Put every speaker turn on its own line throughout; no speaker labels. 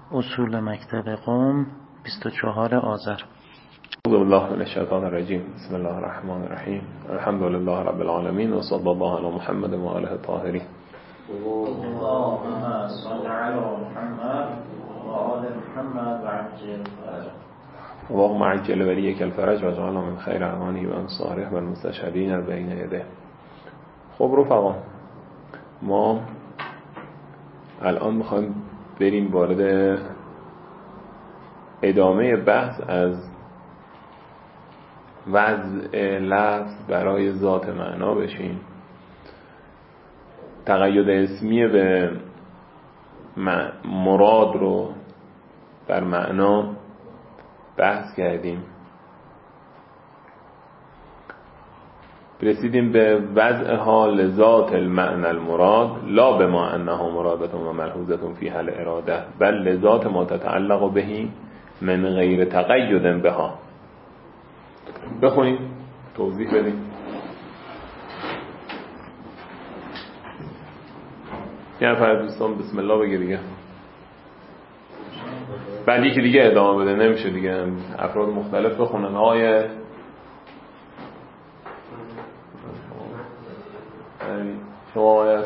اصول مکتب قم 24 آذر.
اعوذ بالله من الشیطان الرجیم. بسم الله الرحمن الرحیم. الحمد لله رب العالمین و صلی الله علی محمد و آله الطاهرین.
اللهم صل علی محمد و آل محمد و عجل فرجه.
اللهم عجل ولیک الفرج و اجعل من خیر اعوانه و انصاره و المستشهدین بین یده. خب رفقا، ما الان میخوایم بریم وارد ادامه بحث از وضع لفظ برای ذات معنا بشیم. تقید اسمی به مراد رو در معنا بحث کردیم. رسیدیم به وضع حال ذات المعنى المراد لا بما انها مرادة و ملحوظة فی حل اراده بل لذات ما تتعلق بهی من غیر تقید بها. بخونیم توضیح بدیم. یه نفر دوستان بسم الله بگه دیگه، بعد یکی دیگه ادامه بده. نمیشه دیگه افراد مختلف بخونن. آقای شما آیت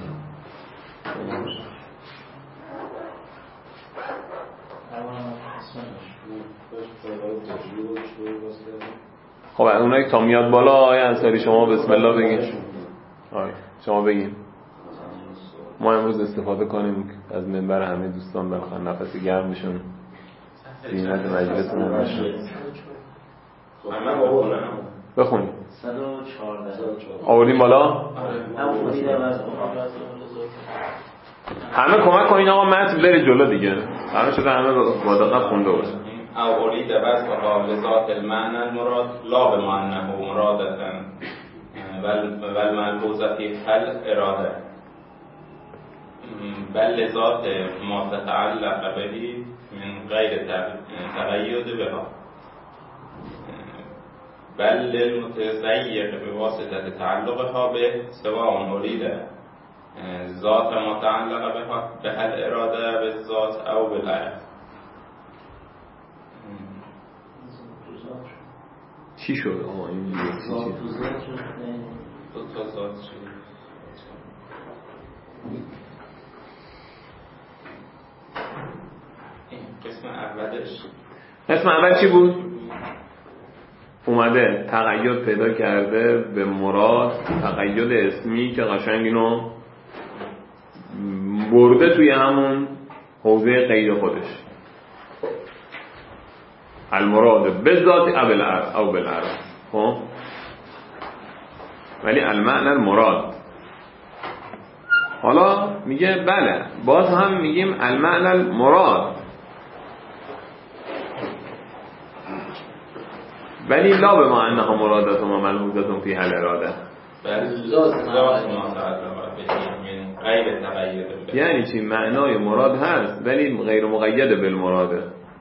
خب اونایی تا میاد بالا آقای انصاری شما بسم الله بگین. شما بگین. ما امروز استفاده کنیم از منبر همه دوستان، بالاخره نفس گرم بشون زینت مجلسمون بشه. بخونیم. 114 آوردیم بالا. همه کمک کنین آقا متن بره جلو دیگه. همه شده همه با دقت خونده باشه.
او اريد وصفها لذات المعنى المراد لا بما انه مرادة والملحوظة في حل اراده بل لذات ما تتعلق به من غير تقيد بها بل للمتزيق بواسطة تعلقها به سواء اريد ذات ما تعلق به الاراده بالذات او بالعرض.
چی شد؟ این
دو تا ذات شد.
قسم اول چی بود؟ اومده تقید پیدا کرده به مراد، تقید اسمی که قشنگ اینو برده توی همون حوزه قید خودش. المراد بالذات او بالعرض. خب ولی المعنى المراد حالا میگه بله باز هم میگیم المعنى المراد ولی لا بما انها مرادة و ملحوظة فی حل اراده. یعنی چی؟ معنای مراد هست ولی غیر مقید بالمراده.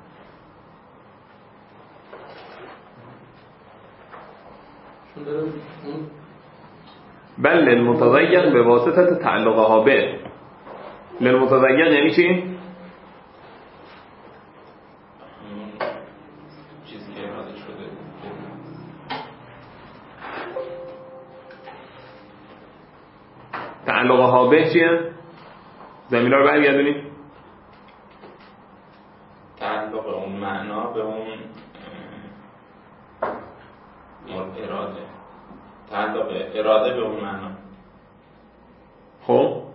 بل للمتضیق به واسطه تعلقها به. للمتضیق یعنی چی؟
چیزی که اراده شده.
تعلقها به چیه؟ زمینا رو برگردونیم.
تعلق اون معنا به اون اراده. تعلق اراده به اون معنا.
خب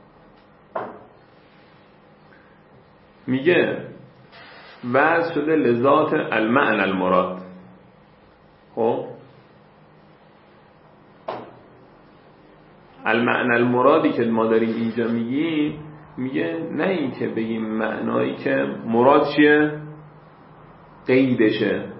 میگه وضع شده لذات المعنى المراد. خب المعنى المرادی که ما داریم اینجا میگیم، میگه نه این که بگیم معنایی که مراد چیه؟ قیدشه.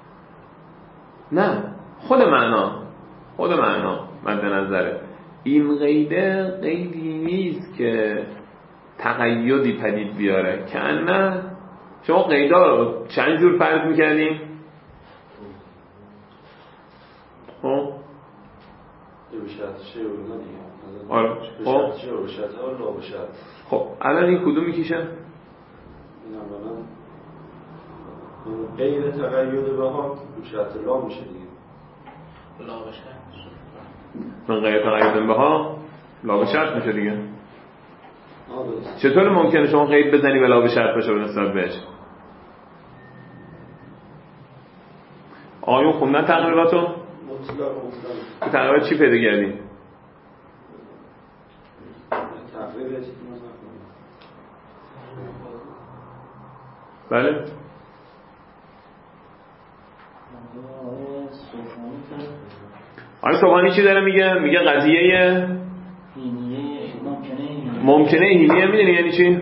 نه، خود معنا مد نظره. این قیده قیدی نیست که تقیدی پدید بیاره. که نه شما قیدا رو چند جور فرض میکردیم؟ خب خب الان این کدوم میکشه؟
این اولا غیر تقید بها شرط لا میشه دیگه.
لا به شرط
من غیر تقید بها لا به شرط میشه دیگه. چطور ممکنه شما قید بزنی بلا به شرط باشه به نسبت بهش؟ آیون خوندن تقریباتو؟
مطلق
تو تقریبات چی پیدا کردی؟
تقریبات
بله؟ آقای صبحانی چی داره میگه؟ میگه قضیه ممکنه هیلیه. میدونی یعنی چی؟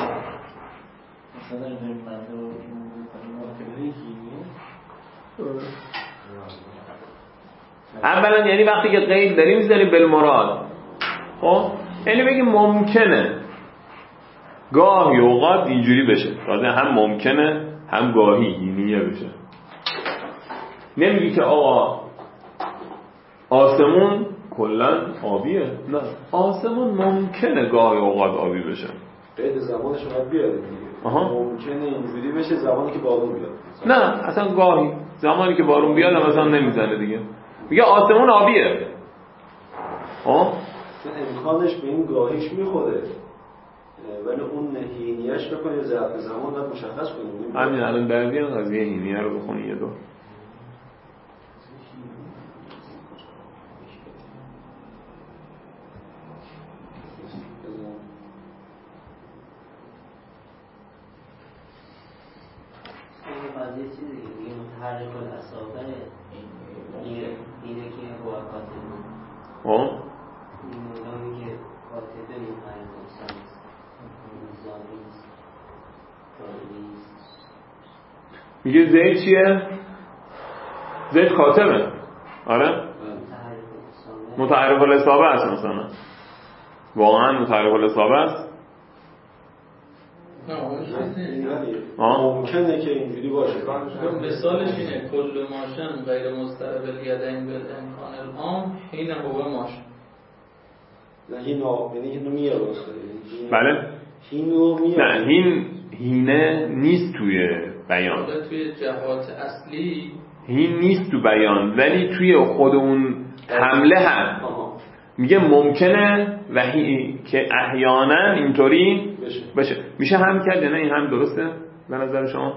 اولا یعنی وقتی که قید داری میذاری بالمراد، خب یعنی بگی ممکنه گاهی اوقات اینجوری بشه، تازه هم ممکنه هم گاهی هیلیه بشه. نمیگی که آقا آسمون کلن آبیه، نه، آسمون ممکنه گاهی اوقات آبی بشه.
قید زمانش رو باید بیاره دیگه. ممکنه اینجوری بشه زمانی که بارون بیاد.
نه اصلا گاهی زمانی که بارون بیاد هم اصلا نمیزنه دیگه. میگه آسمون آبیه.
امکانش به این گاهیش میخوره، ولی اون هینیهش بکنه ظرف زمان باید مشخص کنیم.
همین الان بعدی هم قضیه هینیه رو بخونی یه دور.
بعضی چیزی دیگه متحرک الاصابع اینه که با کاتبه این مولانی که کاتبه متحرک الاصابع زامیست کاریست.
میگه زید چیه؟ زید کاتبه. آره متحرک الاصابع است مثلا، واقعا متحرک الاصابع است.
ممکنه که اینجوری باشه.
مثالش اینه کل ماشن غیر مسترب الیدین بالامکان العام حین هو ماشن.
اینو میاره.
بله
اینو میاره.
نه هینه نیست توی بیان.
توی جهات اصلی
هین نیست تو بیان، ولی توی خود اون حمله هست. میگه ممکنه و که احیانا اینطوری بشه. میشه هم کرد نه؟ این هم درسته به نظر شما؟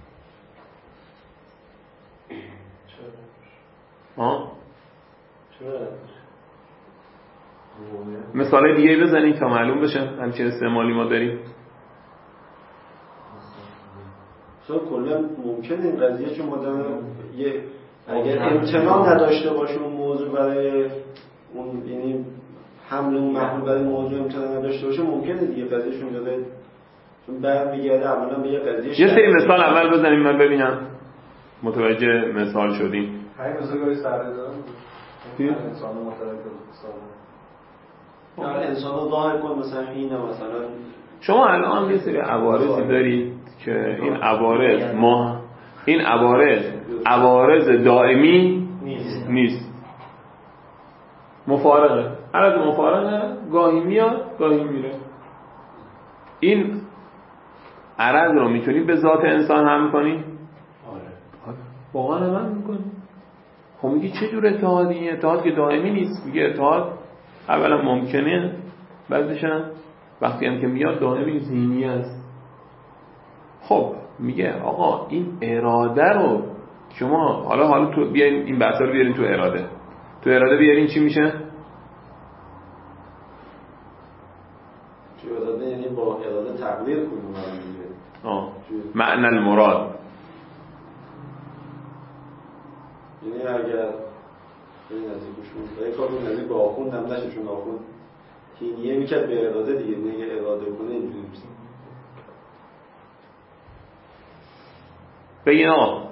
چرا؟
مثال دیگه بزنید تا معلوم بشه همچین استعمالی ما داریم.
کلا ممکنه این قضیه چون اگر امتناع نداشته باشه اون موضوع برای اون، یعنی حمل اون محمول برای موضوع امتناع نداشته باشه، ممکنه دیگه قضیهشون داره چون برمیگرده عملا به یه قضیه.
یه سری مثال اول بزنیم من ببینم متوجه مثال شدیم.
همین مثال گاهی سرده دارم انسان متوجه مثال انسان ظاهر کن مثلا اینه. مثلا
شما الان یه سری عوارضی دارید که این عوارض دائمی نیست. مفارقه. عرض مفارقه، گاهی میاد گاهی میره. این عرض رو میتونی به ذات انسان هم کنی؟ آره واقعا هم میکنی. خب میگی چه جور اتحادی؟ این اتحاد که دائمی نیست. میگه اتحاد اولا ممکنه، بعدش هم وقتی هم که میاد دائمی ذهنی است. خب میگه آقا این اراده رو شما حالا تو بیاین این بحثا رو بیارین تو اراده بیارین چی میشه؟
چه اراده؟ یعنی با اراده تقدیر کنیم
معنی المراد.
یعنی اگر این نزدیکشون یک کاری نزدیک با آخوند هم نشه، چون آخوند هینیه میکرد به اراده دیگه، نگه اراده کنه اینجوری میشه.
بگین آقا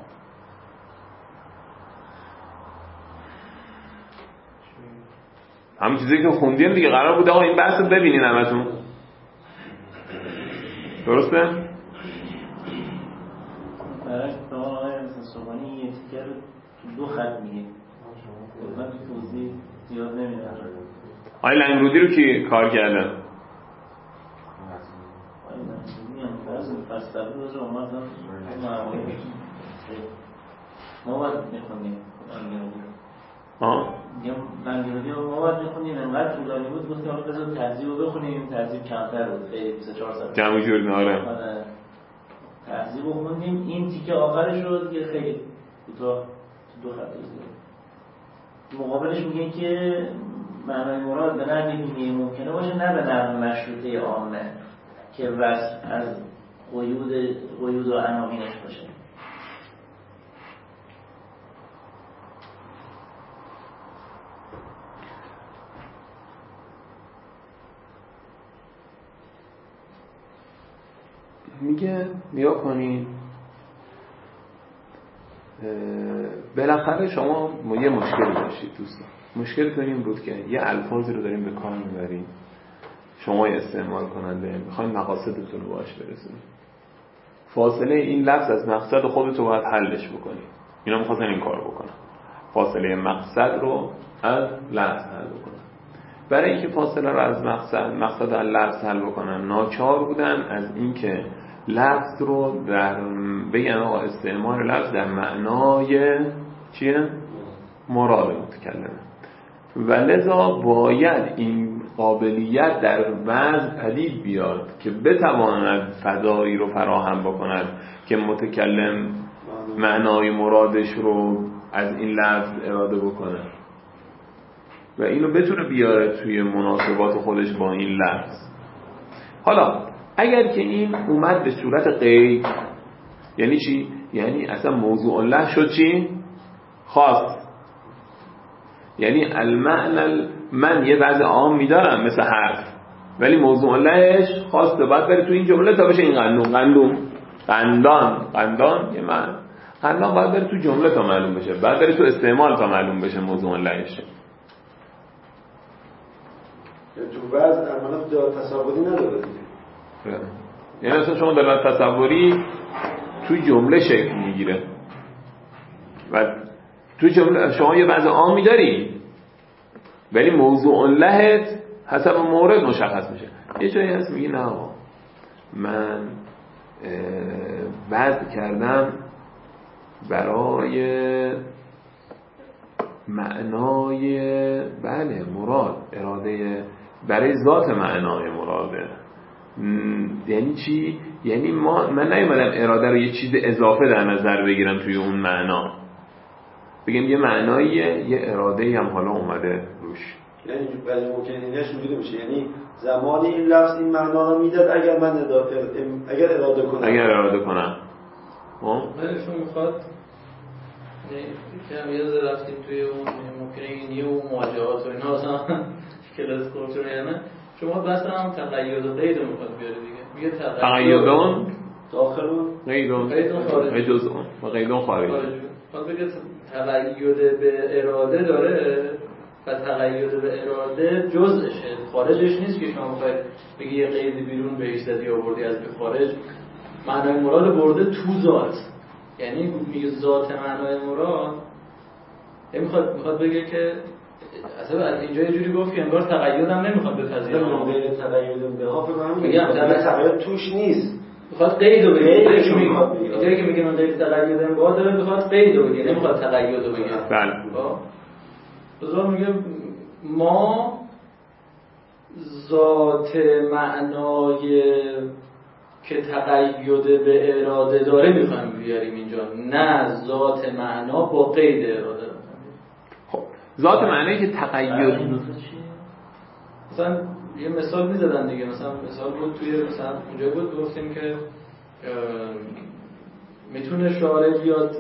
همین چیزی که خوندیم دیگه، قرار بود آقا این بحث رو ببینین همتون. درسته؟
برش به آقای صبحانی یه تیکر رو دو خط میگه، من توضیح زیاد نمیدارم.
آقای لنگرودی رو کی کار کردن؟
فلسفه روز رو ما باید میخونیم منگیروی رو ما باید میخونیم انقدر طولانی بود گفتیم حالا بذار تهذیب رو بخونیم تهذیب کمتر بود خیلی 3-4 ساعت
جمعی جوری ناره
تهذیب رو خوندیم این تیکه آخرش رو دیگه خیلی کوتاه 2 خط مقابلش میگه که معنای مراد به نحوی دینی ممکنه باشه نه به نحو مشروطه عامه که وصف از قیود و عناوینش باشه.
میگه نیا کنین بالاخره شما یه مشکلی داشتید دوستان. مشکلتون این بود که یه الفاظی رو داریم به کار میبریم شما استعمال کننده میخواین مقاصدتون رو باهاش برسونید. فاصله این لفظ از مقصد خودتون باید حلش بکنید. اینا میخواستن این کار بکنن، فاصله مقصد رو از لفظ حل بکنن. برای اینکه فاصله رو از مقصد از لفظ حل بکنن ناچار بودن از اینکه لفظ رو در بگن آقا استعمال لفظ در معنای چیه؟ مراد متکلمه و لذا باید این قابلیت در وضع پدید بیاد که بتواند فضایی رو فراهم بکند که متکلم معنای مرادش رو از این لفظ اراده بکنه و اینو بتونه بیاره توی مناسبات خودش با این لفظ. حالا اگر که این اومد به صورت قید یعنی چی؟ یعنی اصلا موضوع له شد چی؟ خاص، یعنی المعنى من یه وضع عام میدارم مثل حرف ولی موضوع لهش خاصه باید بره تو این جمله تا بشه این قندان یه معنی قندان باید بره تو جمله تا معلوم بشه، باید بره تو استعمال تا معلوم بشه موضوع لهش.
تو وضع عملا دلالت تصوری نداره دیگه.
یعنی اصلا شما دلالت تصوری توی جمله شکل میگیره و توی جمله شما یه وضع عامی داری ولی موضوع لهت حسب مورد مشخص میشه. یه جایی هست میگی نه آقا من وضع کردم برای معنای بله مراد اراده برای ذات معنای مراده. یعنی چی؟ یعنی من نیومدم اراده رو یه چیز اضافه در نظر بگیرم توی اون معنا بگم یه معناییه یه اراده‌ای هم حالا اومده روش.
یعنی ولی ممکنه اینش اینجوری بشه یعنی زمانی این لفظ این معنا رو میداد اگر من اگر اراده کنم
منشون میخواد که یه ذره رفتیم توی اون ممکنه اینی و مواجهات و اینا اصلا کلاس کورسون یعنی شما بس هم تقید و قید رو میخواد بیاره دیگه میگه
تقیدون
داخلون
قیدون
خارجی
جزءون و قیدون خارجی.
حالا بگه تقید به اراده داره و تقید به اراده جزءشه خارجش نیست که شما بخواید بگی یه قید بیرون بهش زدی آوردی از خارج. معنای مراد برده تو ذات یعنی میگه ذات معنای مراد میخواد بگه که اصلا از اینجا یه جوری گفت که انگار تقید هم نمیخواد بپذیره.
غیر تقید به ها میگم تقید توش نیست
میخواد قید رو بگه. اینجایی که میگه من قید تقید هم باید داره میخواد قید رو بگه نمیخواد تقید رو بگه.
بله
بذار میگه ما ذات معنای که تقید به اراده داره میخوایم بیاریم اینجا نه ذات معنا با قید اراده.
خب ذات معنایی که تقید
مثلا یه مثال میزدن دیگه مثلا مثال بود توی مثلا اونجا بود گفتیم که میتونه شارع بیاد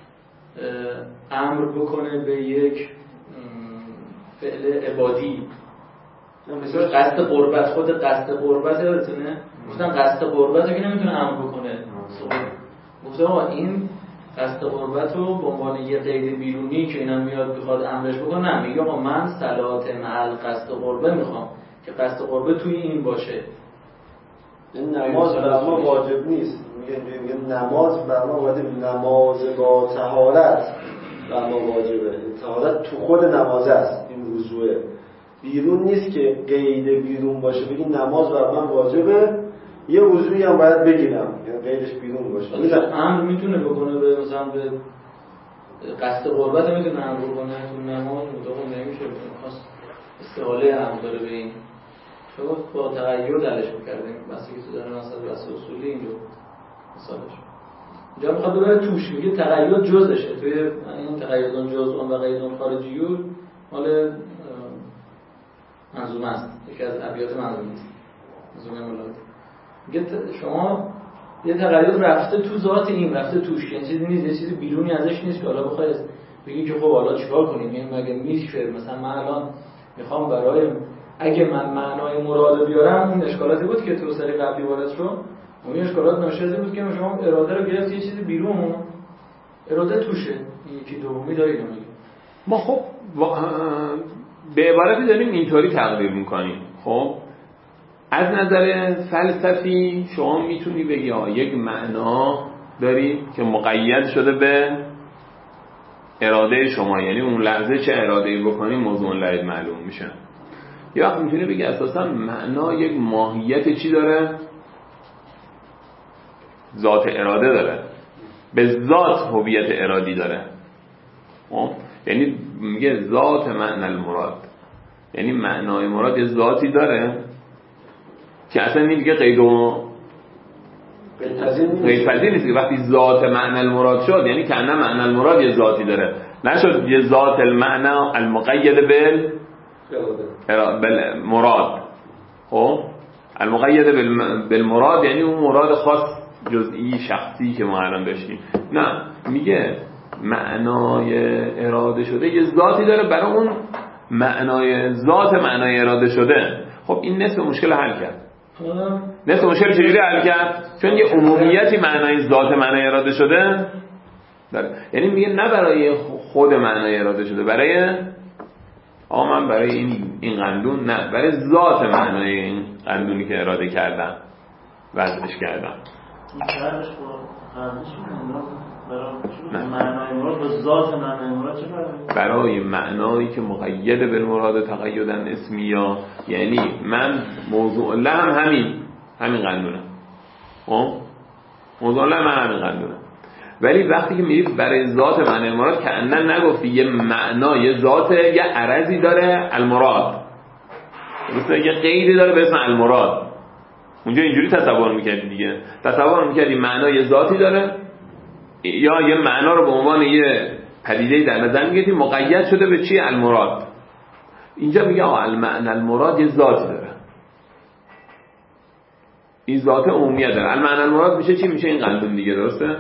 امر بکنه به یک فعل عبادی مثلا قصد قربت خود قصد قربت یادتونه گفتن قصد قربت رو که نمیتونه امر بکنه گفتن آقا این قصد قربت رو به عنوان یه قید بیرونی که اینا میاد بخواد امرش بکنه نه میگه آقا من صلات محل قصد قربه میخوام که قصد قربه توی این باشه.
این نماز بر ما واجب نیست میگه نماز بر ما واجب نماز با طهارت بر ما واجبه. طهارت تو خود نماز است این وضوئه بیرون نیست که قید بیرون باشه بگی نماز بر من واجبه یه عضوی هم باید بگیرم، یعنی غیرش بیرون باشه.
امر میتونه بکنه به مثلا به قصد قربت میتونه امر بکنه تو نماز مطابق نمیشه خاص استحاله امر داره به این شما با تغییر دلش میکردیم بس که تو داره مثلا بس اصولی این رو مثالش اینجا میخواد ببره توش میگه تغییر جزشه توی این تغییر جزء و غیر خارجیون مال منظومه است یکی از ابیات منظومه است منظومه مولوی میگه شما یه تغییر رفته تو ذات این رفته توش یعنی چیزی نیست یه چیزی بیرونی ازش نیست که حالا بخوای بگی که خب حالا چیکار کنیم این مگه میشه مثلا من الان میخوام برای اگه من معنای مراد بیارم اون اشکالاتی بود که تو سری قبلی وارد شد اون اشکالات ناشی از این بود که شما اراده رو گرفت یه چیزی بیرون اراده توشه یکی دومی داریم میگه
ما خب به عبارتی داریم اینطوری تقدیر میکنیم خب از نظر فلسفی شما میتونی بگی یک معنا داری که مقید شده به اراده شما یعنی اون لحظه چه اراده‌ای بکنی موضوع لعب معلوم میشه یه وقت میتونی بگی اساسا معنا یک ماهیت چی داره ذات اراده داره به ذات هویت ارادی داره یعنی میگه ذات معنی المراد یعنی معنای مراد یه ذاتی داره که اصلا این دیگه قید پذیر نیست که وقتی ذات معنی المراد شد یعنی که نه معنی المراد یه ذاتی داره نشد یه ذات المعنی المقید بالمراد خب المقید بالمراد یعنی اون مراد خاص جزئی شخصی که ما الان داشتیم نه میگه معنای اراده شده یه ذاتی داره برای اون معنای ذات معنای اراده شده خب این نصف مشکل حل کرد نصف مشکل چجوری حل کرد چون یه عمومیتی معنای ذات معنای اراده شده داره یعنی میگه نه برای خود معنای اراده شده برای من برای این قندون نه برای ذات معنای این قندونی که اراده کردم وضعش کردم
معنای مراد با ذات معنای مراد چه فرقی؟
برای معنایی که مقید به مراد تقیدا اسمیه یعنی من موضوع لهم همین قندونه موضوع لهم همین قندونه ولی وقتی که میری برای ذات معنای مراد که اصلا نگفتی یه معنا یه ذات یه عرضی داره المراد مثلا یه قیدی داره به اسم المراد اونجا اینجوری تصور میکردی دیگه تصور میکردی معنا یه ذاتی داره یا یه معنا رو به عنوان یه پدیده در نظر میگیری مقید شده به چی المراد اینجا میگه المعنی المراد یه ذاتی داره این ذات عمومیت داره المعنی المراد میشه چی میشه این قندون دیگه درسته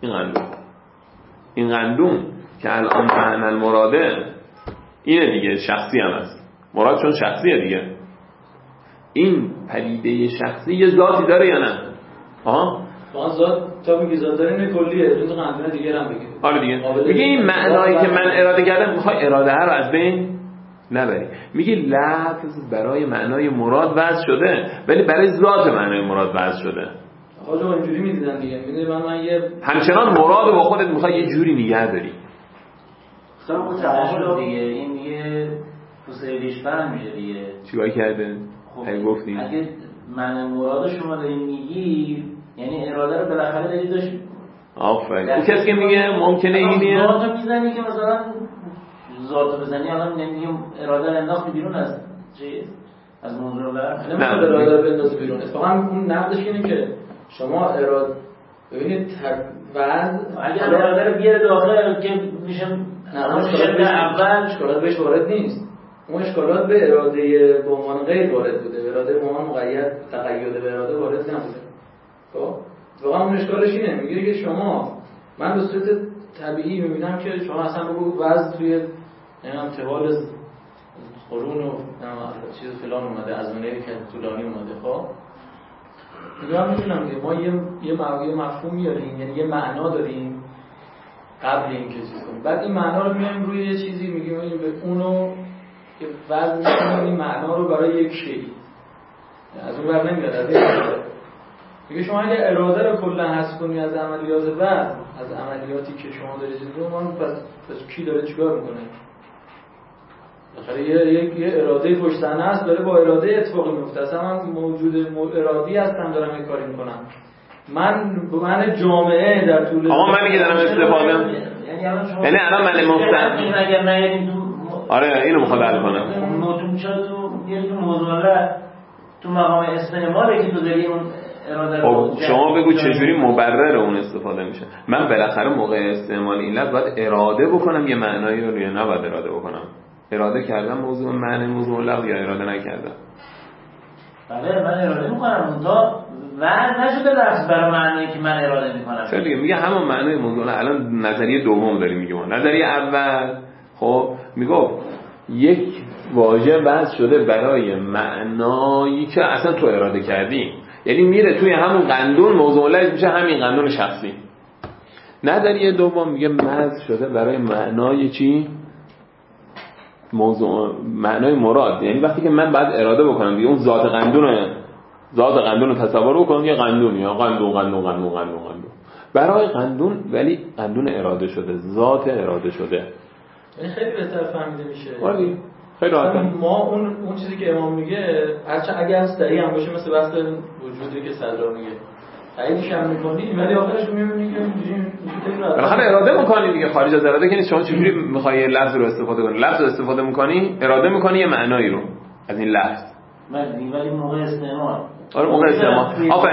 این قندون که الان معنی المراده اینه دیگه شخصی هم هست مراد چون شخصیه دیگه این پدیده شخصی یه ذاتی داره یا نه
آن ذات تا میگه ذات داره اینه کلیه تو قندونه دیگه هم بگید
آره دیگه میگه این معنایی که من اراده کردم میخوای اراده ها رو از بین نبری میگه لفظ برای معنای مراد وضع شده ولی برای ذات معنای مراد وضع شده
آقا اینجوری میدیدن دیگه میدونی من یه
همچنان مراد با خودت میخوای یه جوری نگه داری
مثلا دیگه این دیگه فسیلیش فهم میشه دیگه
چیکار کرده اگه گفتیم
اگه معنی مراد شما داری میگی یعنی اراده رو بالاخره داری داشت
آفرین اون کسی که میگه ممکنه اینیه
ذاتو میزنی که مثلا ذاتو بزنی الان نمیگیم اراده رو انداختی بیرون از چیز از موضوع
نه اراده رو بندازی بیرون اتفاقا اون نقدش اینه که شما اراده ببینید
اگه اراده رو بیاره داخل که میشه
اول اشکالات بهش وارد نیست اون اشکالات به اراده به عنوان غیر وارد بوده اراده به عنوان مقید تقید به اراده وارد نبوده خب واقعا اون اشکالش اینه میگه که شما من به صورت طبیعی میبینم که شما اصلا بگو وضع توی طوال قرون و چیز فلان اومده از اونایی که طولانی اومده خب میدونم ما یه مفهوم میاریم یعنی یه معنا داریم قبل این که چیز کنیم بعد این معنا رو میاریم روی یه چیزی میگیم به اونو که وضع میکنیم این معنا رو برای یک شیء از اون بر نمیاد از این میگه شما اگه اراده رو کلا حذف کنی از عملیات وضع از عملیاتی که شما دارید چیز رو پس کی داره چیکار میکنه یه اراده پشت صحنه است داره با اراده اتفاقی میفته. اصلا من موجود ارادی هستم دارم یه کاری میکنم. من جامعه در طول
آقا من میگه دارم استفاده یعنی الان من مستقیم
اگر نیاریم
آره اینو میخواد حل کنم.
موضوع چرا تو موضوع تو مقام استعماله که تو داری اون اراده رو
شما بگو چجوری مبرر اون استفاده میشه. من بالاخره موقع استعمال این لفظ باید اراده بکنم یه معنایی رو یا نباید اراده بکنم. اراده کردم موضوع معنی موضوع لفظ یا اراده نکردم؟
بله من اراده میکنم تا وارد نشده لفظ برای معنایی که من اراده میکنم.
چرا دیگه میگه همون معنای موضوع. الان نظریه دوم داریم میگه. نظریه اول خب میگه یک واژه وضع شده برای معنایی که اصلا تو اراده کردی، یعنی میره توی همون قندون موضوع لفظ میشه همین قندون شخصی. نظریه دوم میگه وضع شده برای معنای چی؟ موضوع معنای مراد، یعنی وقتی که من بعد اراده بکنم دیگه اون ذات قندون رو تصور بکنم یه قندون یا قندون برای قندون، ولی قندون اراده شده، ذات اراده شده.
خیلی بهتر فهمیده میشه.
ولی خیلی راحته.
ما اون چیزی که امام میگه هرچند اگه صحیح هم باشه مثل بحث وجودی که صدرا میگه تاییدش هم میکنی ولی آخرش میبینی که
بالاخره اراده میکنی دیگه، خارج از اراده که نیست. شما چجوری میخوای یه لفظ رو استفاده کنی؟ لفظ رو استفاده میکنی، اراده میکنی یه معنایی رو از این لفظ.
ولی موقع استعمال
آره موقع استعمال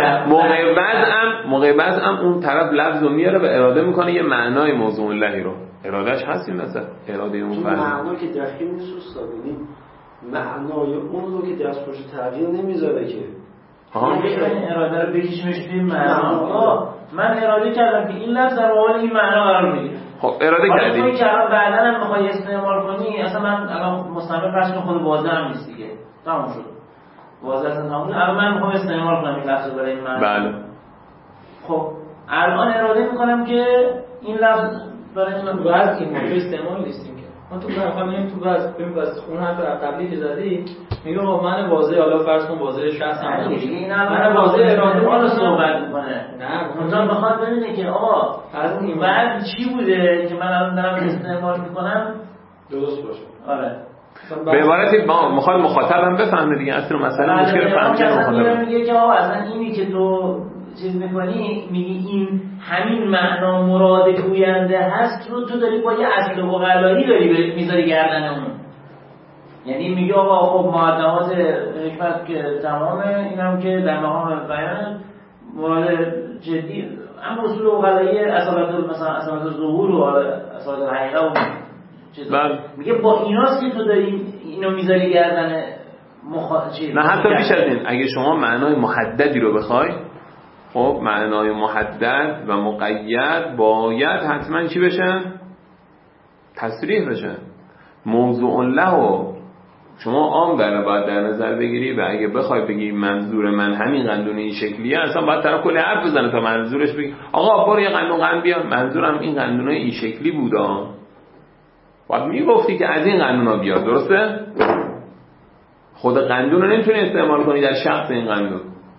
موقع وضعم اون طرف لفظ رو میاره و اراده میکنه یه معنای موضوع اللهی رو. ارادهش هست این مثلا اراده اون
فرد معنا که دقیق نیست استاد، یعنی معنای اون رو که دست پشت تغییر نمیذاره که
این اراده رو بکشیمش توی معنا. من اراده کردم که این لفظ در مقابل این معنا قرار بگیره.
خب اراده کردی
حالا که الان بعداً هم میخوای استعمال کنی، اصلا من الان مستعمل فرض خود واضح هم نیست دیگه، تموم شد واضح اصلا تموم شد. الان من میخوام استعمال کنم این لفظ برای این معنا.
بله
خب الان اراده میکنم که این لفظ برای این
وضع این موضوع استعمال نیستیم که من تو میگم تو وضع اون حرف قبلی که زدی میگه من واضح حالا فرض کن واضح شخص هم
دیگه این الان واضح اراده رو صحبت میکنه. نه اونجا بخواد ببینه که آقا از این وضع چی بوده که من الان دارم استعمال میکنم
درست باشه.
آره
به عبارتی میخواد مخاطبم بفهمه دیگه اصلا مسئله مشکل فهمیدن مخاطبه.
میگه که آقا اصلا اینی که تو چیز میکنی میگی این همین معنا مراد گوینده هست رو تو داری با یه اصل اقلایی داری میذاری گردن اون. یعنی میگه آقا خب مقدمات حکمت که تمامه، اینم که در مقام بیان مراد جدی اما اصول اقلایی اصالت مثلا اصالت ظهور و اصالت حقیقه و چیزا میگه با ایناست که تو داری اینو میذاری گردن
نه حتی بیش از این. اگه شما معنای محددی رو بخوای، خب معنای محدد و مقید باید حتما چی بشن؟ تصریح بشن. موضوع له و شما عام باید در نظر بگیری و اگه بخوای بگی منظور من همین قندون این شکلیه، اصلا باید طرف کلی حرف بزنه تا منظورش بگی آقا برو یه قندون بیار، منظورم این قندونه این شکلی بودا. باید میگفتی که از این قندونا بیار، درسته؟ خود قندون رو نمیتونی استعمال کنی در شخص این قندون.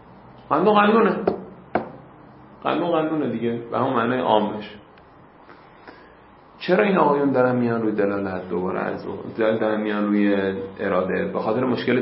قندونه دیگه به همون معنای عامش. چرا این آقایون دارن میان روی دلالت؟ دوباره دارن میان روی اراده به خاطر مشکل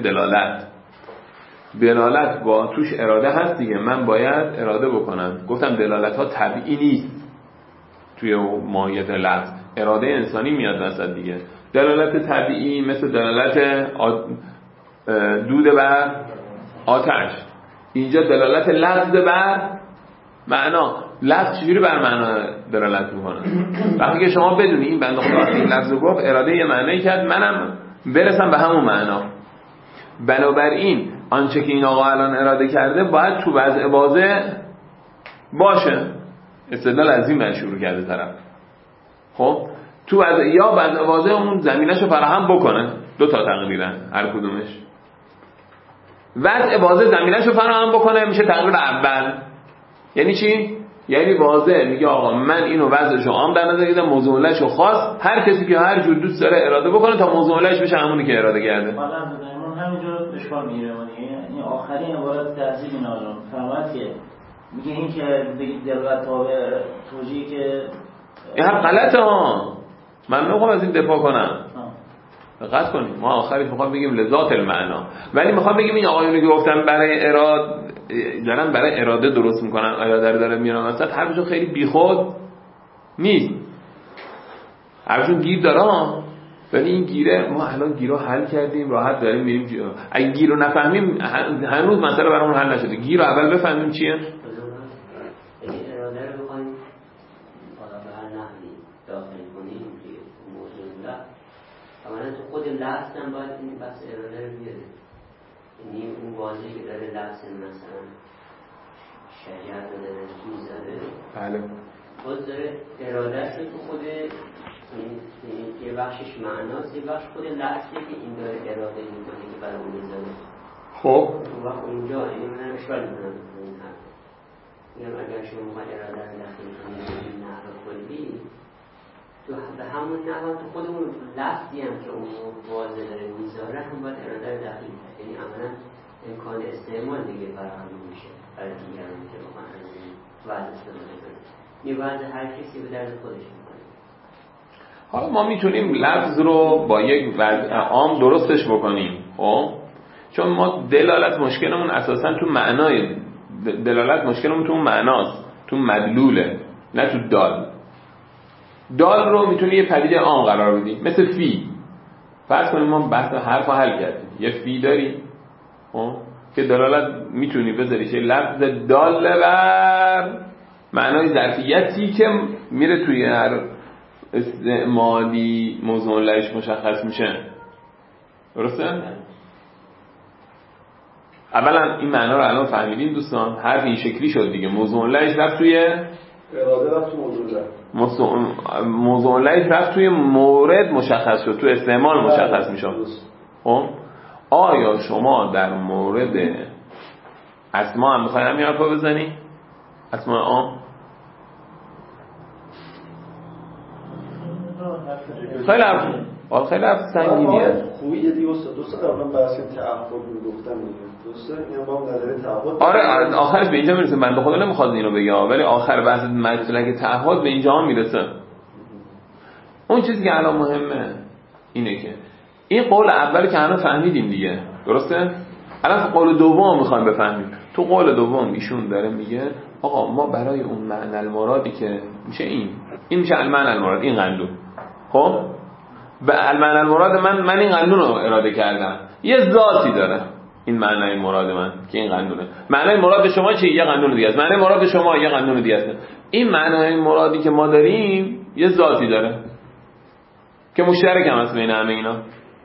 دلالت با توش اراده هست دیگه. من باید اراده بکنم. گفتم دلالت ها طبیعی نیست توی ماهیت لفظ، اراده انسانی میاد وسط دیگه. دلالت طبیعی مثل دلالت دود بر آتش، اینجا دلالت لفظ بر معنا. لفظ چجوری بر معنا دلالت میکنه؟ وقتی که شما بدونی این بنده خدا این لفظ رو گفت اراده یه معنی کرد، منم برسم به همون معنا. بنابراین آنچه که این آقا الان اراده کرده باید تو وضع واضح باشه. استدلال از این من شروع کرده طرف. خب تو وضع یا وضع واضح اون زمینه‌شو فراهم بکنه، دو تا تقریبا هر کدومش. وضع واضح زمینه‌شو فراهم بکنه میشه تقریر اول. یعنی چی؟ یعنی واضح میگه آقا من اینو وضعشو عام در نظر گرفتم، موضوع لهشو خاص، هر کسی که هر جور دوست داره اراده بکنه تا موضوع لهش بشه همونی که اراده کرده.
حالا من همینجا اشکال میگیره. این آخرین عبارت تعظیم اینا رو فرماد که میگه این که بگید دلالت تابع توجیهی که
این حرف غلطه ها. من نمیخوام از این دفاع کنم. دقت کنید ما آخرش میخوام بگیم لذات المعنا، ولی میخوام بگیم این آقایونی که گفتم برای دارن برای اراده درست میکنن، اراده رو داره میارن وسط، حرفشون خیلی بیخود نیست، حرفشون گیر داره، ولی این گیره ما الان گیرو حل کردیم راحت داریم میریم. اگه گیرو نفهمیم هنوز مسئله برامون حل نشده. گیرو اول بفهمیم چیه.
اراده رو بخوایم حالا به هر نحوی داخل کنیم توی موضوع لفظ، اولا تو خود لفظ هم باید این بحث اراده رو بیاره. یعنی اون واژه‌ای که داره لفظ مثلا شجر رو داره میذاره،
بله
باز داره ارادهش رو تو خود یه بخشش معناست، یه بخش خود لفظی که این داره اراده میکنه که برای اون میذاره.
خب
وقت اونجا یعنی من اشکال میکنم این حرف میگم اگر شما میخواید اراده رو داخل کنید این نحو کلی، تو به همون نحو تو خود اون لفظی هم که اون واضح داره میذاره هم باید اراده رو داخل کنید. یعنی عملا امکان استعمال دیگه فراهم میشه برای دیگران که بخوان از این وضع استفاده کنید. این وضع هر کسی به درد خودش میکنه.
حالا ما میتونیم لفظ رو با یک وضع عام درستش بکنیم، خب چون ما دلالت مشکلمون اساسا تو معنای دلالت مشکلمون تو معناست، تو مدلوله، نه تو دال. دال رو میتونی یه پدیده عام قرار بدیم، مثل فی. فرض کنیم ما بحث حرف رو حل کردیم، یه فی داریم که دلالت میتونی بذاریش لفظ دال بر معنای ظرفیتی که میره توی هر استعمالی موضوع لهش مشخص میشه. درسته؟ اولا این معنا رو الان فهمیدیم دوستان، حرف این شکلی شد دیگه، موضوع لهش رفت توی
اراده، رفت تو
موضوع لهش رفت توی مورد مشخص شد، تو استعمال مشخص میشه. خب آیا شما در مورد اسما هم میخواید همین حرفا بزنی؟ اسما عام خیلی حرف سنگینیه.
خوبیه دیگه دوست قبلا بحث تعهد میگفتم دیگه. دوست این باب نداره تعهد.
آره آخرش به اینجا میرسه. من به خدا نمیخواد اینو بگم، ولی آخر بحث مسئله تعهد به اینجا هم میرسه. اون چیزی که الان مهمه اینه که این قول اولی که همه فهمیدیم دیگه، درسته؟ الان قول دوم میخوایم بفهمیم. تو قول دوم ایشون داره میگه آقا ما برای اون معنی المرادی که میشه این میشه المعنی المراد، این قندون. خب به المعنی المراد من این قندون رو اراده کردم، یه ذاتی داره این معنی مراد من که این قندونه. معنی مراد شما چیه؟ یه قندون دیگه است. معنی مراد شما یه قندون دیگه است. این معنی مرادی که ما داریم یه ذاتی داره که مشترک هم هست بین همه اینا.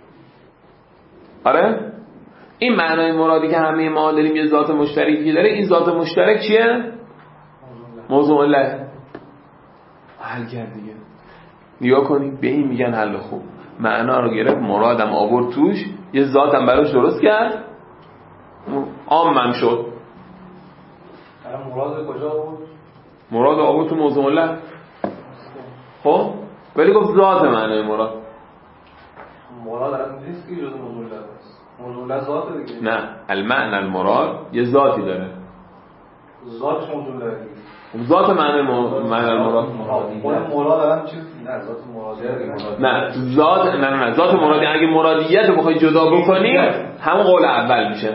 آره این معنی مرادی که همه ما داریم یه ذات مشترکی داره. این ذات مشترک چیه؟ موضوع له. حل کرد دیگه. نیا کنید به این میگن حل خوب. معنا رو گرفت، مرادم آورد توش، یه ذاتم براش درست کرد، عامم شد.
الان مراد کجا بود؟
مراد آورد تو موضوع له. خب ولی گفت ذات معنی مراد.
مراد الان نیست که جز موضوع له است. موضوع له ذات دیگه.
نه المعنی المراد یه ذاتی داره.
ذاتش موضوع له دیگه.
ذات معنی المراد.
مراد الان چیز نه ذات مرادیه.
نه ذات نه ذات مرادی اگه مرادیت رو بخوای جدا بکنی همون قول اول میشه.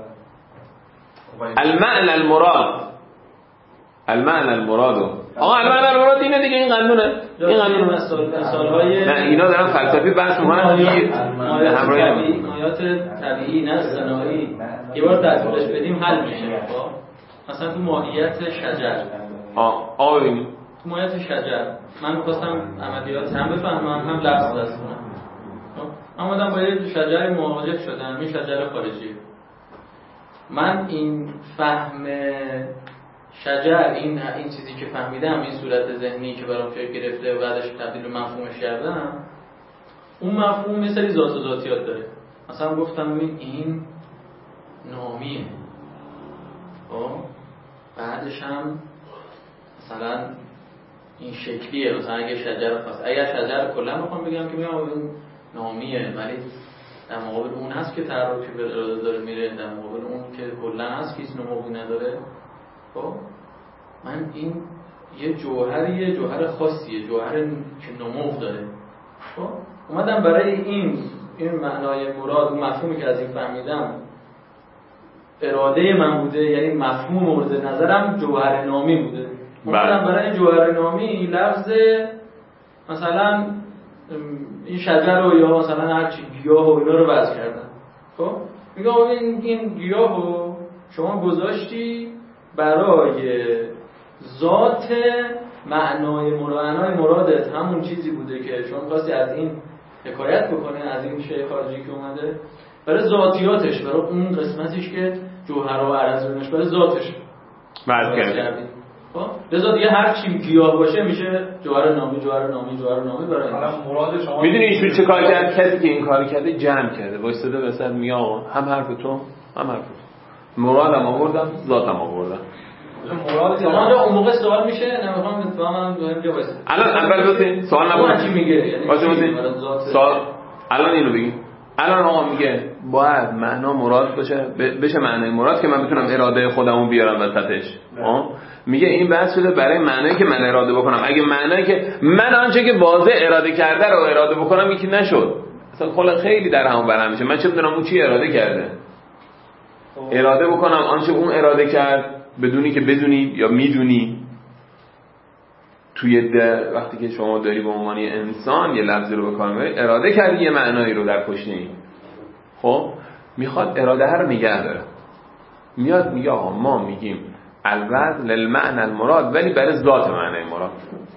المعنی المراد آقا المعنی المراد اینه دیگه، این قانونه. این قانون
مثال‌های
نه اینا دارن فلسفی بحث می‌کنن.
آیات طبیعی نه صناعی یه بار تطبیقش بدیم حل میشه. مثلا تو ماهیت شجر
ببینید
تو ماهیت شجر من می‌خواستم عملیات هم بفهمم هم لفظ درس کنم. اومدم با یه شجر مواجه شدم، این شجر خارجی. من این فهم شجر این چیزی که فهمیدم، این صورت ذهنی که برام شکل گرفته و بعدش تبدیل به مفهومش کردم، اون مفهوم یه سری ذات و ذاتیات داره. مثلا گفتم این نامیه، بعدش هم مثلا این شکلیه. مثلا اگه شجر خاص، اگر شجر کلا بخوام بگم که میگم این نامیه، ولی در مقابل اون هست که تحرکی به اراده داره میره، در مقابل اون که کلا هست که هیچ نموی نداره. خب من این یه جوهریه، جوهر خاصیه، جوهر که نمو داره. خب اومدم برای این
این معنای مراد، مفهومی که از این فهمیدم اراده من بوده، یعنی مفهوم مورد نظرم جوهر نامی بوده. مثلا برای جوهر نامی لفظ مثلا این شجر رو یا مثلا هر چی گیاه و اینا رو وضع کردن. خب میگم این گیاه رو شما گذاشتی برای ذات معنای مرادت همون چیزی بوده که شما خواستی از این حکایت بکنه، از این شیء خارجی که اومده، برای ذاتیاتش، برای اون قسمتش که جوهر و عرض بینش، برای ذاتش
وضع کردی.
خب لذا دیگه هر چی گیاه باشه میشه جوهر نامی برای
مراد شما.
میدونی ایشون چه کار کرد؟ کسی که این کار کرده جمع کرده، وایساده وسط میگه آقا هم حرف تو هم حرف تو، مرادم آوردم ذاتم آوردم.
مراد شما اون موقع سوال میشه نمیخوام بفهمم اینجا وایس.
الان اول ببین سوال نبود
چی میگه، یعنی
سوال الان اینو بگیم. الان آقا میگه باید معنا مراد بشه معنای مراد که من بتونم اراده خودمو بیارم وسطش. میگه این بحث شده برای معنایی که من اراده بکنم. اگه معنایی که من آنچه که واضح اراده کرده رو اراده بکنم یکی نشد، اصلا خلا خیلی در هم برهم میشه. من چه میدونم اون چی اراده کرده؟ اراده بکنم آنچه اون اراده کرد بدونی که بدونی یا میدونی. توی وقتی که شما داری به عنوان انسان یه لفظی رو به کار میبری، اراده کردی یه معنایی رو در پشت این، خب میخواد اراده رو نگه داره. میاد میگه آقا ما میگیم الوضع للمعنى المراد، ولی برای ذات معنی مراد.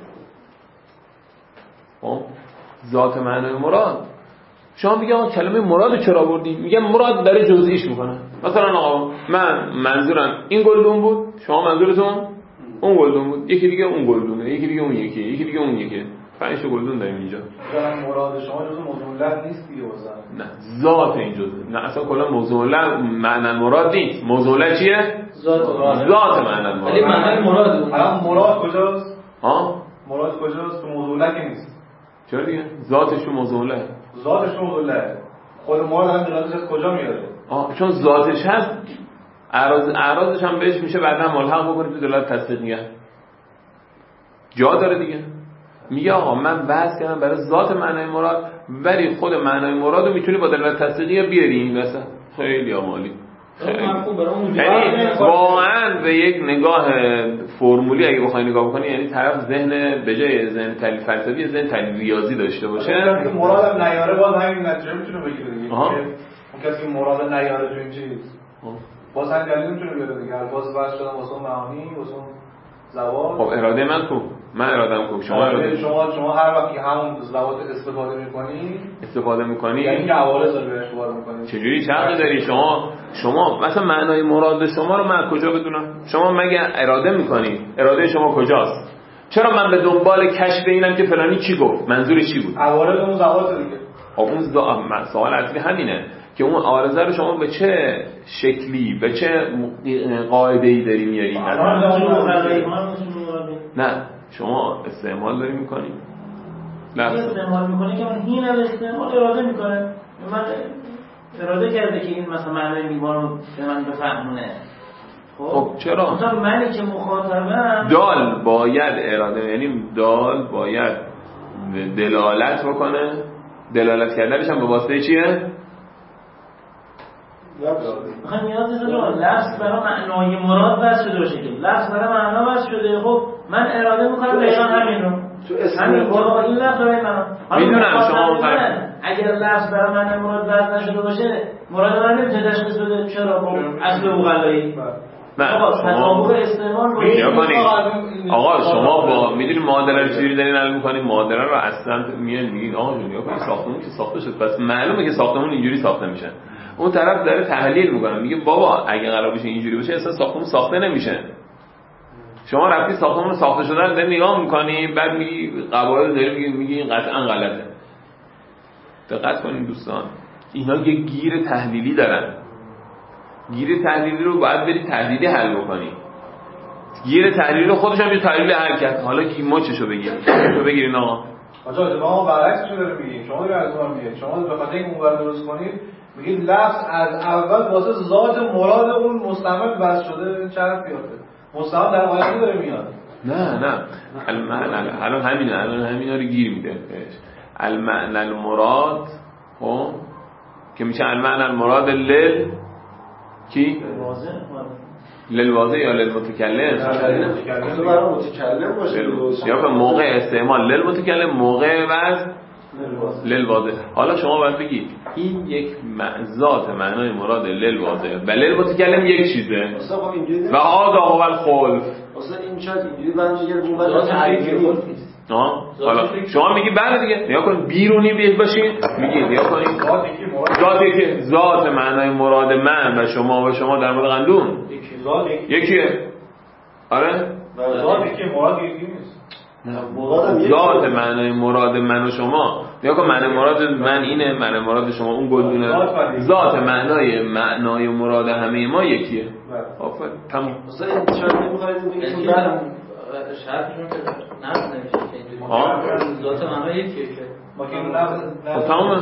خب ذات معنی مراد شما میگه آقا کلمه مراد چرا آوردی؟ میگه مراد داره جزئیش میکنه. مثلا آقا من منظورم این گلدون بود، شما منظورتون اون گلدون بود، یکی دیگه اون گلدونه، یکی دیگه اون یکی دیگه اون یکی. 5 تا گلدون داریم اینجا.
مراد شما جزء موضوع لفظ نیست دیگه واسه.
نه ذات این جزء. نه اصلا کلا موضوع لفظ معنی مراد نیست. موضوع لفظ چیه؟ ذات معنی مراد.
ولی معنی مراد
الان مراد کجاست؟
ها؟
مراد کجاست؟ تو موضوع لفظ نیست.
چرا دیگه؟ ذاتش تو موضوع لفظ.
ذاتش تو موضوع لفظ. خود مراد هم دلالتش از کجا میاره؟
چون ذاتش هست، اعراضش هم بهش میشه بعدا ملحق بکنید تو دلالت تصدیقیه. جا داره دیگه. میگه آقا من بحث کردم برای ذات معنای مراد، ولی خود معنای مراد رو میتونی با دلالت تصدیقیه بیاری این واسه. خیلی عالی. یعنی واقعا به یک نگاه فرمولی اگه بخوای نگاه بکنی، یعنی طرف ذهن به جای ذهن تحلیل فلسفی ذهن تحلیل ریاضی داشته باشه.
که مرادم نیاره باز همین نتیجه میتونه بگیره دیگه. اون کسی که مراد نیاره تو این چیز باز هم دلیل میتونه بیاره دیگه. الفاظ بحث شدن واسه معانی واسه زوال.
خب اراده من کو، من اراده‌ام کو، شما اراده
شما هر وقت که همون زوال استفاده میکنی یعنی که عوارض رو بهش وارد میکنی.
چجوری چرا داری شما مثلا معنای مراد شما رو من کجا بدونم؟ شما مگه اراده میکنی؟ اراده شما کجاست؟ چرا من به دنبال کشف اینم که فلانی چی گفت؟ منظورش چی بود؟
عوارض اون زوال دیگه.
خب اون سوال اصلی همینه که اون عارضه رو شما به چه شکلی به چه قاعده‌ای داری میاری؟ نه شما استعمال داری میکنی؟
استعمال میکنی که من این رو استعمال اراده میکنه. من اراده کرده که این مثلا معنی لیوان رو به من بفهمونه.
خب چرا؟
مثلا منی که مخاطبم
دال باید اراده، یعنی دال باید دلالت بکنه. دلالت کردنش هم به واسطه چیه؟
میخوام نیاز داره لفظ برای معنای مراد بس شده باشه که لفظ برای معنا بس شده. خب من اراده میکنم دقیقا همین رو همین جا این لفظ برای معنا.
میدونم شما
اگر لفظ برای معنای مراد بس نشده باشه مراد من نمیتونه تشخیص بده. چرا؟ خب اصل مغلایی
نه
تطابق استعمال
آقا شما با میدونید معادله رو چجوری دارین حل می‌کنید؟ معادله رو اصلا میان میگین آقا جون یا ساختمون که ساخته شد پس معلومه که ساختمون اینجوری ساخته میشه. اون طرف داره تحلیل میکنه میگه بابا اگه قرار باشه اینجوری باشه اصلا ساختمون ساخته نمیشه. شما رفتی ساختمون ساخته شدن داری نگاه میکنی بعد میگی قواعد داری میگی قطعا غلطه. دقت کنین دوستان، اینا یه گیر تحلیلی دارن. گیر تحلیلی رو باید بری تحلیلی حل بکنی. گیر تحلیلی رو خودش هم یه تحلیل حل کرد. حالا کی ما چشو بگیر؟ تو بگیرین آقا.
آقا ما برعکسش رو میگیم. شما رو از اون میگید. شما به خاطر اینکه اونور درست کنید میگید لفظ از اول واسه ذات مراد اون مستعمل بس شده چرا بیاته. مستعمل در آینده داره میاد.
نه الان همینا رو گیر میده. المعنى المراد خب که میشه المعنى المراد لل کی؟ للواضح یا للمتکلم؟
تو برای متکلم باشه
یا به موقع استعمال للمتکلم، موقع وضع للواضح. حالا شما باید بگید این یک ذات معنای مراد للواضح و للمتکلم یک چیزه و هذا هو الخلف.
اصلا این شاید اینجوری برمیگرده اون بعد تعیینی.
حالا شما میگی بله دیگه، نیا کن بیرونی بیاد باشین، میگی نیا کنین ذاتی که ذات معنای مراد من و شما در مورد قندون یکیه. آره
ذاتی که مراد یکی نیست.
ذات معنای مراد من و شما، نیا کن معنای مراد من اینه، معنای مراد شما اون گلدونه. ذات معنای مراد همه ما یکیه. آفرین تمام.
اصلا این شاید نمیخواید بگید
شرطشون که نفس نمیشه که اینجوری ذات معنی یکیه که
ما که نفس
تمام.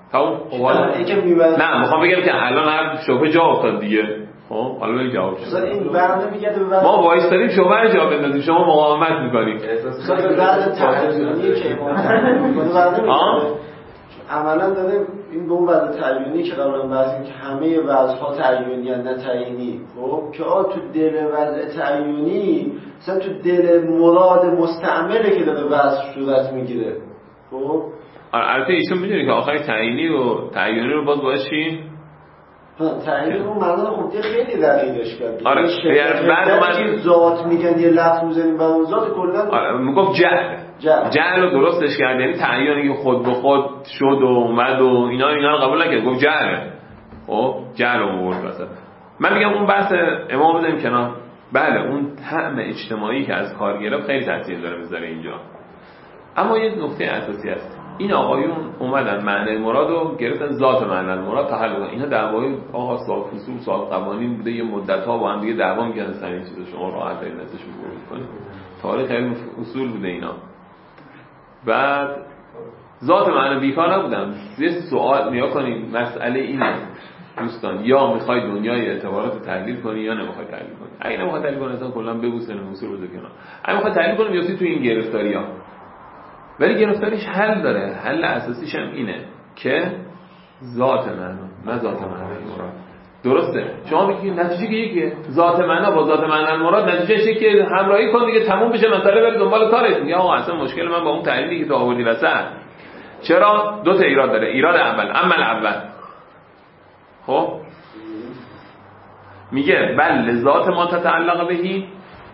نه میخوام بگم که الان هر شبهه جا افتاد دیگه. خب حالا بگید جواب شد.
این برنامه میگه به
ما وایسادیم شبهه رو جواب بدیم، شما مقاومت میکنید.
اصلا به بعد تعیینی که ما عملا داره این به اون وضع تعیینی که قبلا بحثیم که همه وضع‌ها تعیینی ان نه تعیینی. خب که تو دل وضع تعیینی مثلا تو دل مراد مستعمله که داره وضع صورت میگیره. خب
البته ایشون میدونی که آخر تعیینی و تعیینی رو باز باشی
تعیینی اون معنی خب دیگه خیلی دقیقش کرد.
آره بعد
اومد ذات میگن یه لفظ میزنیم بر اون ذات کلا
میگفت جهل رو درستش کرد، یعنی تعیینی که خود به خود شد و اومد و اینا رو قبول نکرد، گفت جهله. خب جهل آورد مثلا. من میگم اون بحث امام بزنیم کنار. بله اون طعم اجتماعی که از کار گرفت خیلی تاثیر داره میذاره اینجا. اما یه نکته اساسی هست، این آقایون اومدن معنی مراد رو گرفتن، ذات معنی مراد تحلیل کردن. اینا دعوای آقا سال فصول سال قوانین بوده، یه مدت‌ها با هم دیگه دعوا می‌کردن سر این چیزا. شما راحت این ازش ورود کنید. تاریخ علم اصول بوده اینا. بعد ذات معنی بیکار نبودن. یه سوال نیا کنید، مسئله اینه دوستان، یا میخوای دنیای اعتبارات تحلیل کنی یا نمیخوای تحلیل کنی. اگه نمیخوای تحلیل کنی اصلا کلا ببوسن اصول رو کنار. اگه میخوای تحلیل کنی میافتی تو این گرفتاری‌ها. ولی گرفتاریش حل داره. حل اساسیش هم اینه که ذات معنا نه ذات معنا مراد. درسته؟ شما میگید نتیجه که یکیه، ذات معنا با ذات معنا مراد نتیجهش اینه که همراهی کن دیگه، تموم بشه مسئله، بری دنبال کارت. میگه آقا اصلا مشکل من با اون تعلیلی که تو آوردی وسط. چرا؟ دو تا ایراد داره. ایراد اول، اول خب میگه بل ذات ما تتعلق بهی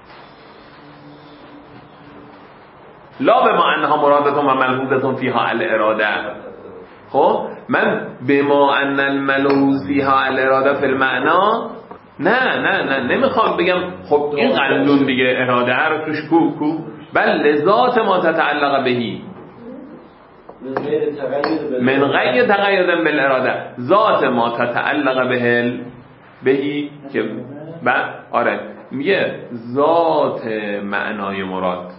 لا به ما انها مرادتون و ملحوظتون فیها الاراده. خب من به ما ان الملحوظ فیها الاراده فی المعنا نه نمیخوام بگم خب این قندون دیگه اراده رو توش کو بل ذات ما تتعلق بهی من غیر تقید بالاراده، ذات ما تتعلق بهی که آره میگه ذات معنای مراد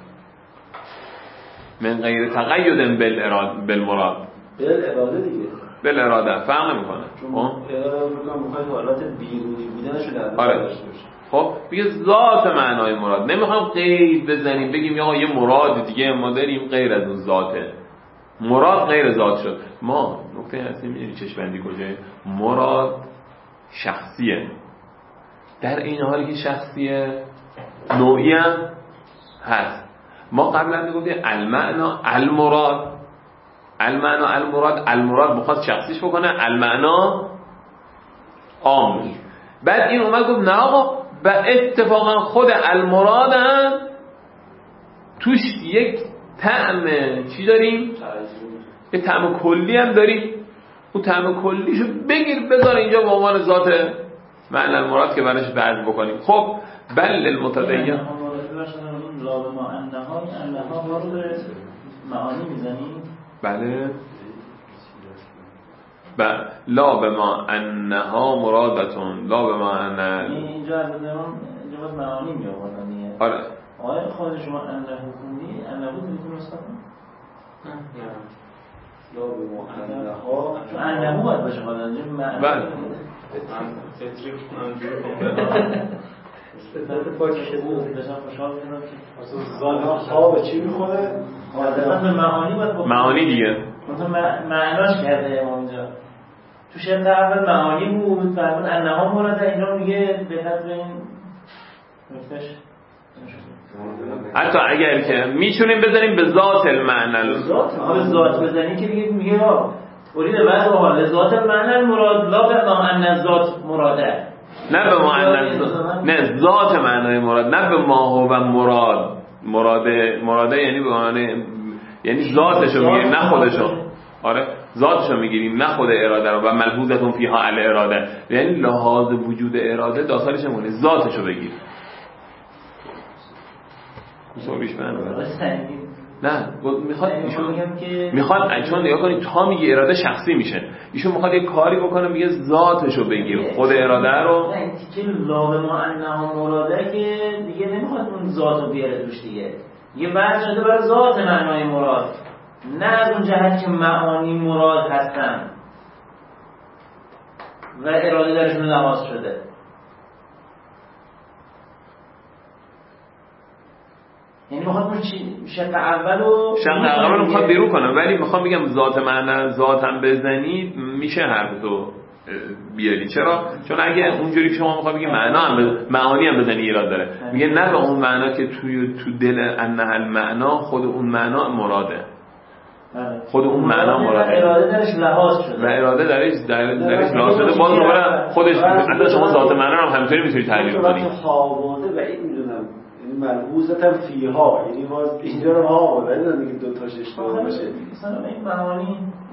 من غیر تقید بالمراد
بالاراده دیگه
بالاراده فرق نمیکنه.
چون اراده میخواد حالت بیرونی بودنشو در
آره.
داشته باشه.
خب میگه ذات معنای مراد، نمیخوام قید بزنیم بگیم آقا یه مراد دیگه ما داریم غیر از اون ذاته. مراد غیر ذات شد. ما نکته اصلی میدونی چشمندی کجاست؟ مراد شخصیه، در این حالی که شخصیه نوعی هم هست. ما قبلا میگفتیم المعنا المراد بخواد شخصیش بکنه، المعنا عام. بعد این اومد گفت نه آقا و اتفاقا خود المراد هم توش یک طعم چی داریم؟ یه طعم کلی هم داریم. اون طعم کلیشو بگیر بذار اینجا به عنوان ذات معنی المراد که برایش بحث بکنیم. خب بل المتدین
لا به ما انها ما رو به معانی میزنیم.
بله لا به ما انها مرادتون لا به ما ان
اینجا از نظرم اینجا معانی می آوردن.
آره
آیا خود شما انه خوندی انه بود میتونی نسخه
لا به ما انها
چون انه باید باشه خدا اینجا معنی.
بله
استفاده پاکی شد بشم خوشحال کنم که
ظاهرا خواب چی میخوره؟
مثلا به معانی باید
معانی دیگه
مثلا معناش کرده امام اینجا تو شرط اول معانی بود فرمون انها مراده، اینجا میگه به طبع این نکتهش
حتی اگر که میتونیم بزنیم به ذات المعنی،
ذات بزنیم که میگه اريد وضعها لذات المعنى المراد لا به معنی ذات مراده،
نه به معنی نه ذات معنی مراد، نه به ما هو و مراده یعنی به معنی یعنی ذاتشو میگیریم نه خودشو. آره ذاتشو میگیریم نه خود اراده رو. و ملحوظتون فیها الاراده یعنی لحاظ وجود اراده داخلش مونه، ذاتشو بگیر. مساویش نه میخواد میخواد چون نگاه کنید تا میگه اراده شخصی میشه، ایشون میخواد یه کاری بکنه میگه ذاتشو بگیر، خود اراده رو.
نه که لا به ما انها مراده که دیگه نمیخواد اون ذاتو بیاره توش دیگه بعد شده برای ذات معنای مراد، نه از اون جهت که معانی مراد هستن و اراده درشون لحاظ شده. یعنی میخواد اون شق اولو
میخواد بیرون کنه، ولی میخوام بگم ذات معنی ذاتم بزنید میشه هر دو بیاری. چرا؟ چون اگه اونجوری که شما میخواد بگی معانی هم بزنی ایراد داره، میگه نه به اون معنا که تو دل انه المعنا خود اون معنا مراده، خود اون معنا مراده،
اراده درش لحاظ شده
و اراده درش لحاظ شده. باز دوباره خودش اصلا شما ذات معنا رو همینطوری میتونید تعریف کنید.
حاوده و این میدونم ملحوظتاً فیها، یعنی باز اینجا رو ها بدن دیگه دو تاش اشتباه باشه.
مثلا این معانی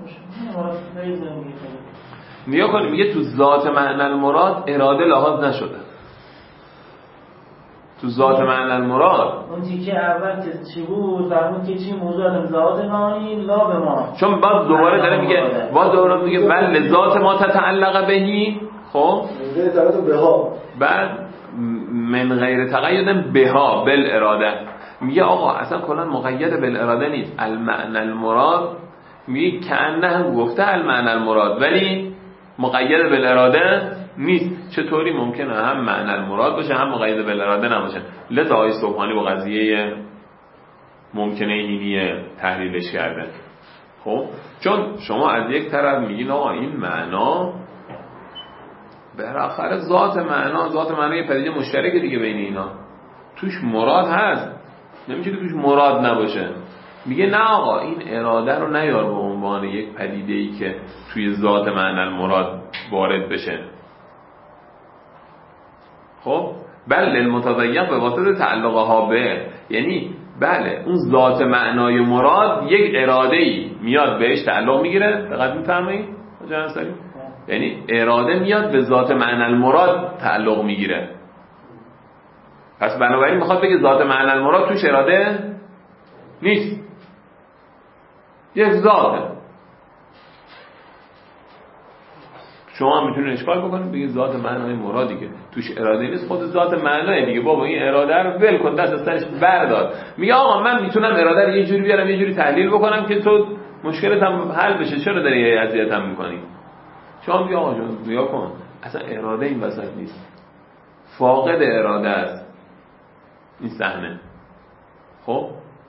نیا کنیم میگه تو ذات معنی المراد اراده لحاظ نشده. تو ذات معنی المراد
اون تیکه اول که چی بود فرمود که چی موضوع ذات معانی لا به ما،
چون بعد دوباره داره میگه بل ذات ما تتعلق بهی. خب بعد من غیر تقید بها بالاراده میگه آقا اصلا کلا مقید بالاراده نیست. المعنى المراد میگه کأنه گفته المعنى المراد ولی مقید بالاراده نیست. چطوری ممکنه هم معنی المراد باشه هم مقید بالاراده نباشه؟ لذا آقای سبحانی با قضیه ممکنه اینیه تحلیلش کرده. خب چون شما از یک طرف میگین آقا این معنا بالاخره ذات معنا یه پدیده مشترکه دیگه بین اینا، توش مراد هست، نمیشه توش مراد نباشه. میگه نه آقا این اراده رو نیار به عنوان یک پدیده‌ای که توی ذات معنی المراد وارد بشه. خب بله المتضیق به واسطه تعلقها به، یعنی بله اون ذات معنای مراد یک اراده‌ای میاد بهش تعلق میگیره. دقت می‌فرمایید جناب سعید؟ یعنی اراده میاد به ذات معنی المراد تعلق میگیره. پس بنابراین میخواد بگه ذات معنی المراد توش اراده نیست، یک ذاته. شما هم میتونید اشکال بکنید بگید ذات معنای مرادی که توش اراده نیست خود ذات معنای دیگه. بابا این اراده رو ول کن، دست از سرش بردار. میگه آقا من میتونم اراده رو یه جوری بیارم یه جوری تحلیل بکنم که تو مشکلت هم حل بشه، چرا داری اذیتم میکنی؟ شما میگه آقا جون نگاه کن اصلا اراده این وسط نیست، فاقد اراده است این صحنه. خب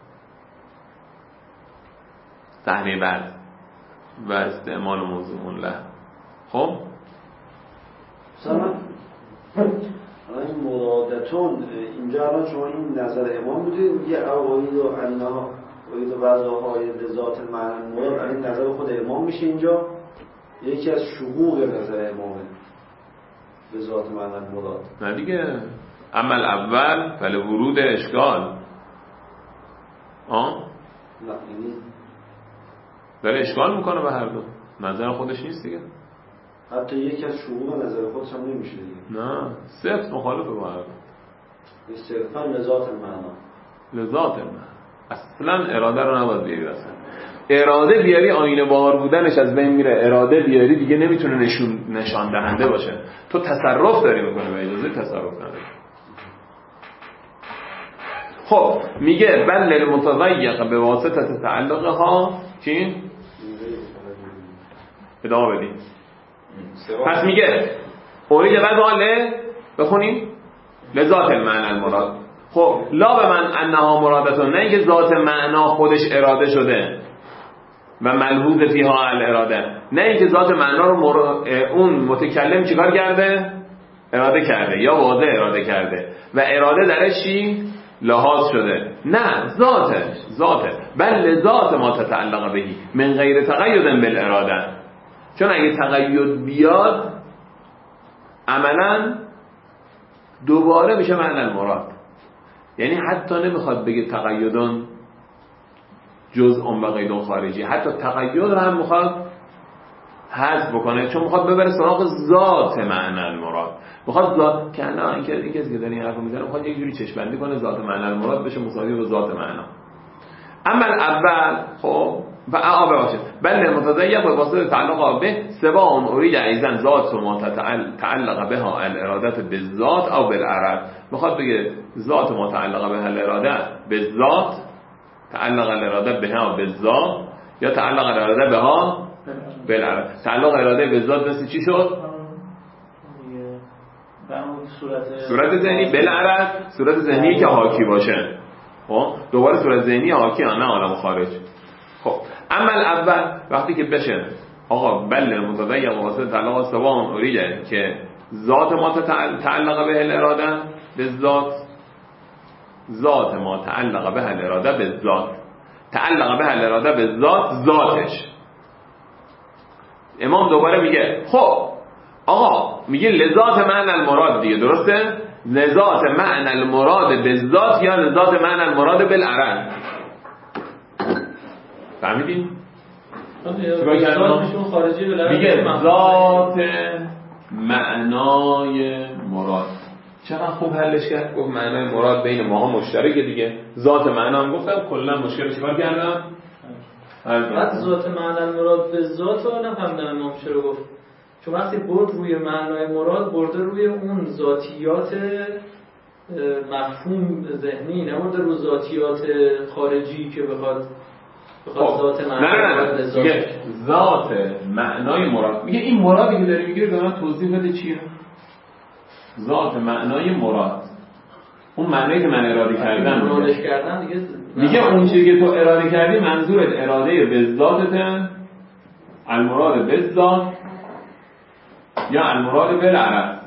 صحنه بعد و استعمال موضوع له. خب
مثلا این مرادتون اینجا الان شما این نظر امام بودید یه اوایل و انها اوید و وضعهای لذات معنی مراد، این نظر خود امام میشه اینجا یکی از شقوق نظر امامه به ذات معنی مراد.
نه دیگه عمل اول فل ورود اشکال
نه یعنی
داره اشکال میکنه به هر دو، نظر خودش نیست دیگه.
حتی یکی از شقوق نظر خودش هم نمیشه دیگه.
نه صرف مخالفه با هر دو.
صرفا لذات معنا.
لذات معنا اصلا اراده رو نباید بیاری. اصلا اراده بیاری آینه بار بودنش از بین میره. اراده بیاری دیگه نمیتونه نشان دهنده باشه. تو تصرف داری میکنه و اجازه تصرف نداری. خب میگه بل للمتضیق به واسطه تعلقها چی؟ ادامه بدیم. پس میگه اورید وضعاله بخونیم لذات المعنی المراد. خب لا به من انها مرادتون، نه اینکه ذات معنا خودش اراده شده. و ملحوظ فیها الاراده، نه اینکه ذات معنا رو اون متکلم چیکار کرده؟ اراده کرده یا واضح اراده کرده و اراده درش چی؟ لحاظ شده. نه، ذاته بل ذات ما تتعلق بهی من غیر تقید بالاراده. چون اگه تقید بیاد عملا دوباره میشه معنی المراد، یعنی حتی نمیخواد بگه تقیدون جزء و قید خارجی، حتی تقید رو هم میخواد حذف بکنه، چون میخواد ببره سراغ ذات معنی المراد. میخواد ذات که نه این کسی که داره این حرفو میزنه میخواد یک جوری چشم‌بندی کنه ذات معنی المراد بشه مساوی با ذات معنا. اما اول خب و اعابه باشه بل متضیق به واسطه تعلق به سواء اريد ایزن ذات ما تعلق بها الاراده بالذات او بالعرض. میخواد بگه ذات ما تعلق بها الاراده بالذات، تعلق الاراده بها بالذات، یا تعلق الاراده بها بالعرض. تعلق اراده بالذات مثل چی شد؟ صورت ذهنی بالعرض، صورت ذهنی که حاکی باشه. خب دوباره صورت ذهنی حاکی نه عالم خارج. خب اما اول وقتی که بشه آقا بل متضیق واسه تعلق سواء اریده که ذات ما تعلق به الاراده بالذات، ذات ما تعلق به الاراده بالذات، تعلق به الاراده بالذات ذاتش. امام دوباره میگه خب آقا میگه لذات معنی المراد دیگه، درسته؟ لذات معنی المراد بالذات یا لذات معنی المراد بالعرض. فهمیدین؟ میگه ذات معنای مراد. چقدر خوب حلش کرد. گفت معنای مراد بین ماها مشترکه دیگه. ذات معنا هم گفتم کلا مشکل چیکار کردم؟
بعد ذات معنی مراد به ذات رو نفهمیدم امام چرا گفت، چون وقتی برد روی معنای مراد برده روی اون ذاتیات مفهوم ذهنی، نبرده رو ذاتیات خارجی که بخواد ذات معنای
ذات معنای مراد. میگه این مرادی که داری میگیره به من توضیح بده چیه؟ ذات معنای مراد، اون معنی که من اراده کردم
دیگه
میگه اون چیزی که تو اراده کردی منظورت اراده به ذاتته، المراد به ذات یا المراد بالعرض.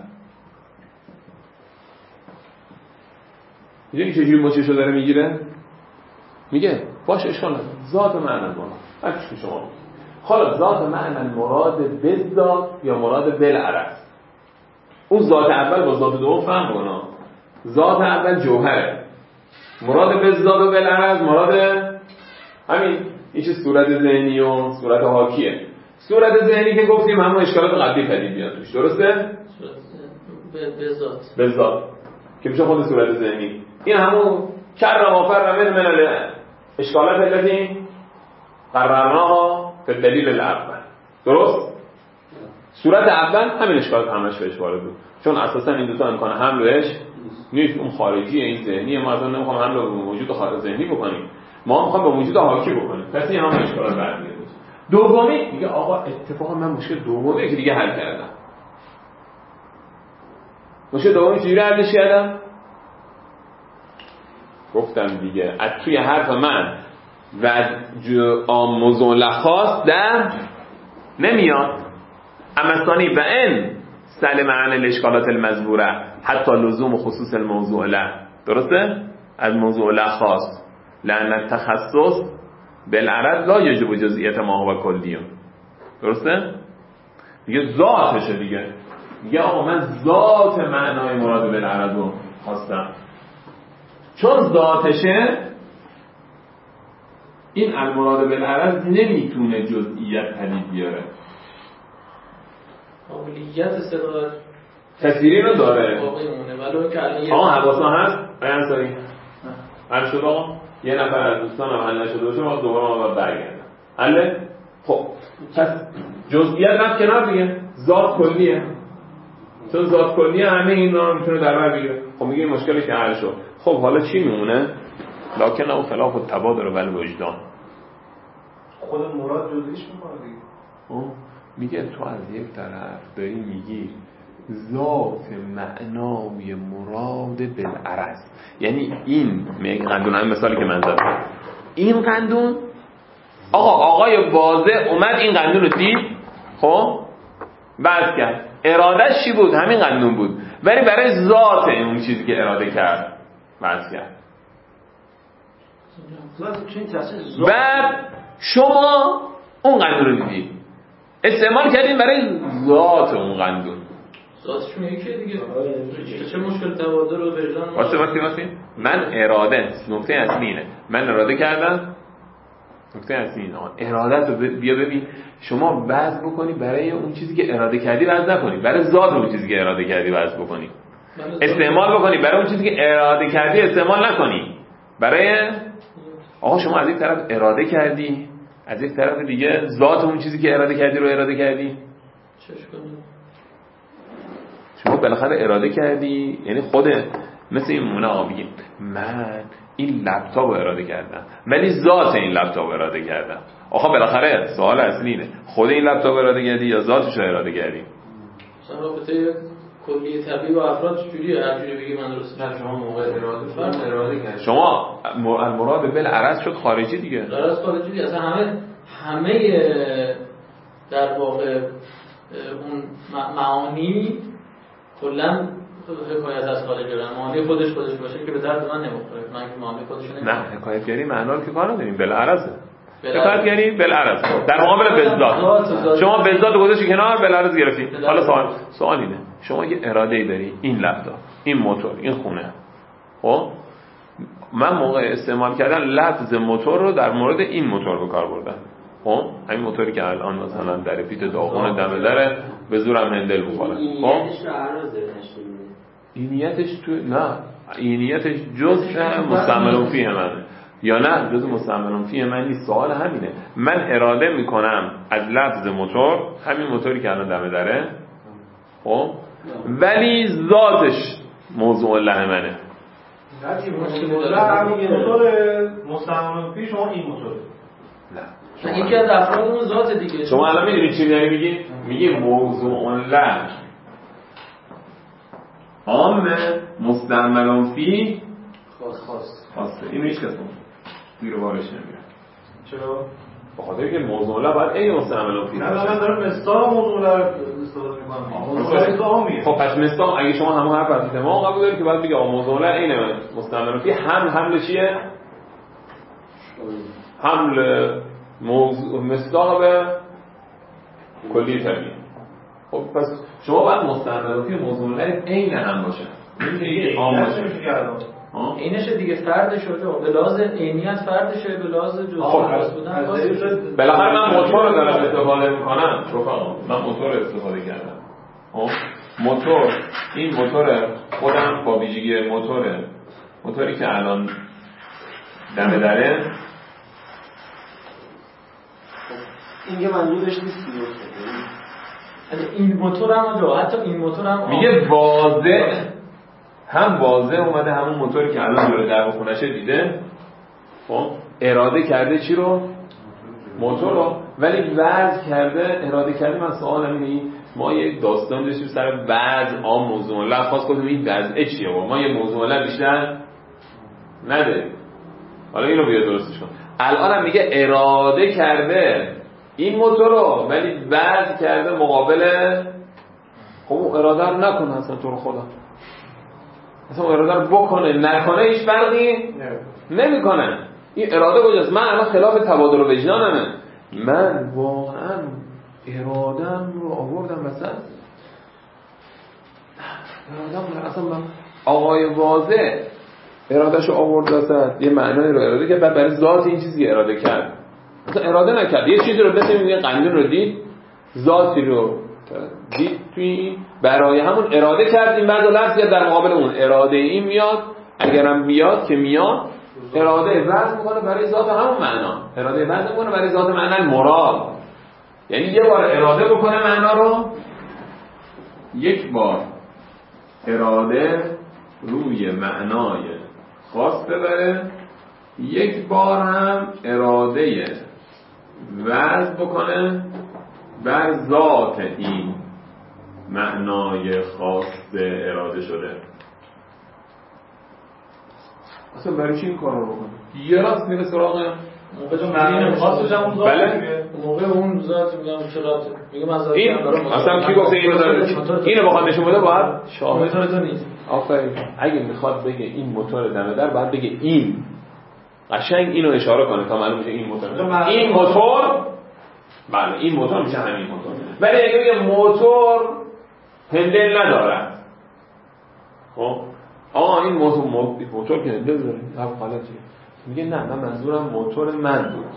میگه این چجوری مچشو داره میگیره؟ میگه باشه اشکال نداره ذات معنی مراد هر چی شما خلاص ذات معنی مراد به ذات یا مراد بالعرض. اون ذات اول با ذات دوم فهم کن. ذات اول جوهره، مراد به ذات و بالعرض مراد همین این چه صورت ذهنی و صورت حاکیه. صورت ذهنی که گفتیم همون اشکالات قبلی پدید میاد توش، درسته؟ به ذات که میشه خود صورت ذهنی. این همون کر و فر من اشکالات التي قررناها فی الدلیل الاول. درست؟ صورت اول همین اشکالات همش بهش وارد بود، چون اساسا این دو تا امکان حملش نیست. اون خارجی این ذهنی، ما اصلا نمیخوام حمل به موجود خارج ذهنی بکنیم، ما میخوام به موجود حاکی بکنیم. پس این هم اشکالات برمیاد. دومی میگه آقا اتفاقا من مشکل دومی که دیگه حل کردم. مشکل دومی چجوری حلش کردم؟ گفتم دیگه از توی حرف من و موضوع لخاص در نمیاد. اما ثانی و ان سلم عن الاشکالات المذکوره حتی لزوم خصوص الموضوع له. درسته؟ از موضوع لخاص لأن التخصص بالعرض لا یجب جزئیت ما هو کلیون. درسته؟ دیگه ذاتشه دیگه. میگه آقا من ذات معنای مراد بالعرض رو خواستم، چون ذاتشه این المراد بالعرض نمیتونه جزئیت پدید بیاره.
قابلیت استدلال
تصویری رو داره.
آقا
حواسا هست؟ بیان ساری حل شد آقا؟ یه نفر از دوستان هم حل نشده باشه ما دوباره ما باید برگردم. حله؟ خب پس جزئیت رفت کنار دیگه. ذات کلیه، چون ذات کلیه همه این رو میتونه در بر بگیره. خب میگه این مشکلی که حل شد. خب حالا چی میمونه؟ لکن او خلاف التبادر و الوجدان.
خود مراد جزئیش میکنه دیگه.
میگه تو از یک طرف داری میگی ذات معنای مراد بالعرض، یعنی این میگه قندون، همین مثالی که من زدم، این قندون آقای واضح اومد این قندون رو دید، خب بعد کرد، ارادهش چی بود؟ همین قندون بود، ولی برای ذات اون چیزی که اراده کرد بعد کرد. بعد شما اون قندون رو دیدید، استعمال کردین برای ذات اون قندون.
ذاتشون یکیه دیگه. چه مشکل تبادل و وجدان؟
واسه من اراده، نکته اصلی اینه، من اراده کردم، نکته اصلی اینه، ارادت رو بیا ببین، شما وضع بکنی برای اون چیزی که اراده کردی، وضع نکنی برای ذات اون چیزی که اراده کردی وضع بکنی، استعمال بکنی برای اون چیزی که اراده کردی، استعمال نکنی برای شما از یک طرف اراده کردی، از یک طرف دیگه ذات اون چیزی که اراده کردی رو اراده کردی. شما بالاخره اراده کردی، یعنی خودت مثل این مونه آبی، من این لپتاپ رو اراده کردم ولی ذات این لپتاپ رو اراده کردم. بالاخره سوال اصلی اینه، خود این لپتاپ رو اراده کردی یا ذاتش رو اراده کردی؟
مثلا رابطه کلی طبیعی و افراد چجوریه؟ هر جوری بگی من درست نه، شما موقع اراده کردی، شما
المراد بالعرض شد خارجی دیگه،
عرض خارجی دیگه. اصلا همه در واقع اون معانی کلا حکایت از خارج دارن، معانی خودش باشه که به درد من نمیخوره، من که معانی خودش نمیخوره. نه حکایتگری
معنا رو که کار نداریم، بالعرضه. حکایتگری بالعرض در مقابل بالذات. شما بالذات گذاشتی کنار، بالعرض گرفتی. حالا سوال اینه، شما یه اراده‌ای داری، این لپتاپ، این موتور، این خونه. خب من موقع استعمال کردن لفظ موتور رو در مورد این موتور به کار بردم. خب همین موتوری که الان مثلا در پیت داغون دم دره به زورم هندل می‌کنه. خب اینیتش تو نه، اینیتش جزء مستعمل فیه منه یا نه جزء مستعمل فیه من نیست. سوال همینه، من اراده میکنم از لفظ موتور، همین موتوری که الان دم دره، خب ولی ذاتش موضوع له منه.
موتور مستعمل فی شما این موتوره.
نه یکی از افراد اون ذات دیگه.
شما الان میدونید چی داری میگی؟ میگی موضوع له عام مستعمل فی خاصه. اینو هیچ کس زیر بارش نمیره.
چرا؟
به خاطر که موضوع له باید این مستعمل فی
باشه. نه من دارم مصداق موضوع له استفاده می‌کنم.
خب پس مصداق اگه شما همون حرف از ما قبول دارید که باید بگی موضوع له اینه مستعمل فی، حمل چیه؟ حمل موضوع مصداق به کلی طبیعی. خب پس شما باید مستعمل فی موضوع له عین هم باشه.
این عام باشه
اینشه دیگه، فرد شده به لحاظ عینیت فردشه، به لحاظ جزئی بودن
بالاخره من موتور رو دارم استفاده میکنم. رفقا من موتور استفاده کردم. موتور، این موتور خودم با ویژگی موتوری که الان دم دره،
این یه منظورش نیست
این موتور هم حتی این موتور هم
میگه واضح، هم واضح اومده همون موتوری که الان داره در خونشه دیده، خب اراده کرده چی رو؟ موتور رو، ولی وضع کرده، اراده کرده. من سوالم اینه، ما یک داستان داشتیم سر وضع عام موضوع له، خاص کنیم این وضع چیه؟ ما یه موضوع له بیشتر نداریم. حالا اینو بیا درستش کن. الان هم میگه اراده کرده این موتور رو، ولی وضع کرده مقابل. خب اراده رو نکنه اصلا تو رو خدا، اصلا اراده رو بکنه نکنه هیچ فرقی نمیکنه. این اراده کجاست؟ من الان خلاف تبادل وجدانمه، من واقعا ارادم رو آوردم مثلا ارادم اصلا من آقای واضح ارادهشو آورد وسط، یه معنی رو اراده کرد، بعد برای ذات این چیزی اراده کرد. اصلا اراده نکرد، یه چیزی رو مثل میگه قندون رو دید، ذاتی رو دید توی برای همون اراده کردیم، بعد لفظ در مقابل اون اراده این میاد، اگرم بیاد که میاد اراده وضع میکنه برای ذات همون معنا، اراده وضع میکنه برای ذات معنا مراد. یعنی یه بار اراده بکنه معنا رو، یک بار اراده روی معنای خاص ببره، یک بار هم اراده وضع بکنه بر ذات این معنای خاص اراده شده. اصلا برای چی این کار رو بکنه؟ یه راست میره سراغ
موقع جو معنی خاصش هم ذات
بله
موقع اون ذات میگم چرا میگم از
این اصلا کی گفته اینو داره اینو بخواد نشون بده باید شاهد
تو نیست.
آفرین. اگه میخواد بگه این موتور دم در باید بگه این قشنگ اینو اشاره کنه تا معلوم بشه این موتور این موتور بله این موتور میشه همین موتور. ولی اگه بگه موتور هندل نداره خب آقا این موتور که هندل داره هر حالتی میگه نه من منظورم موتور من بود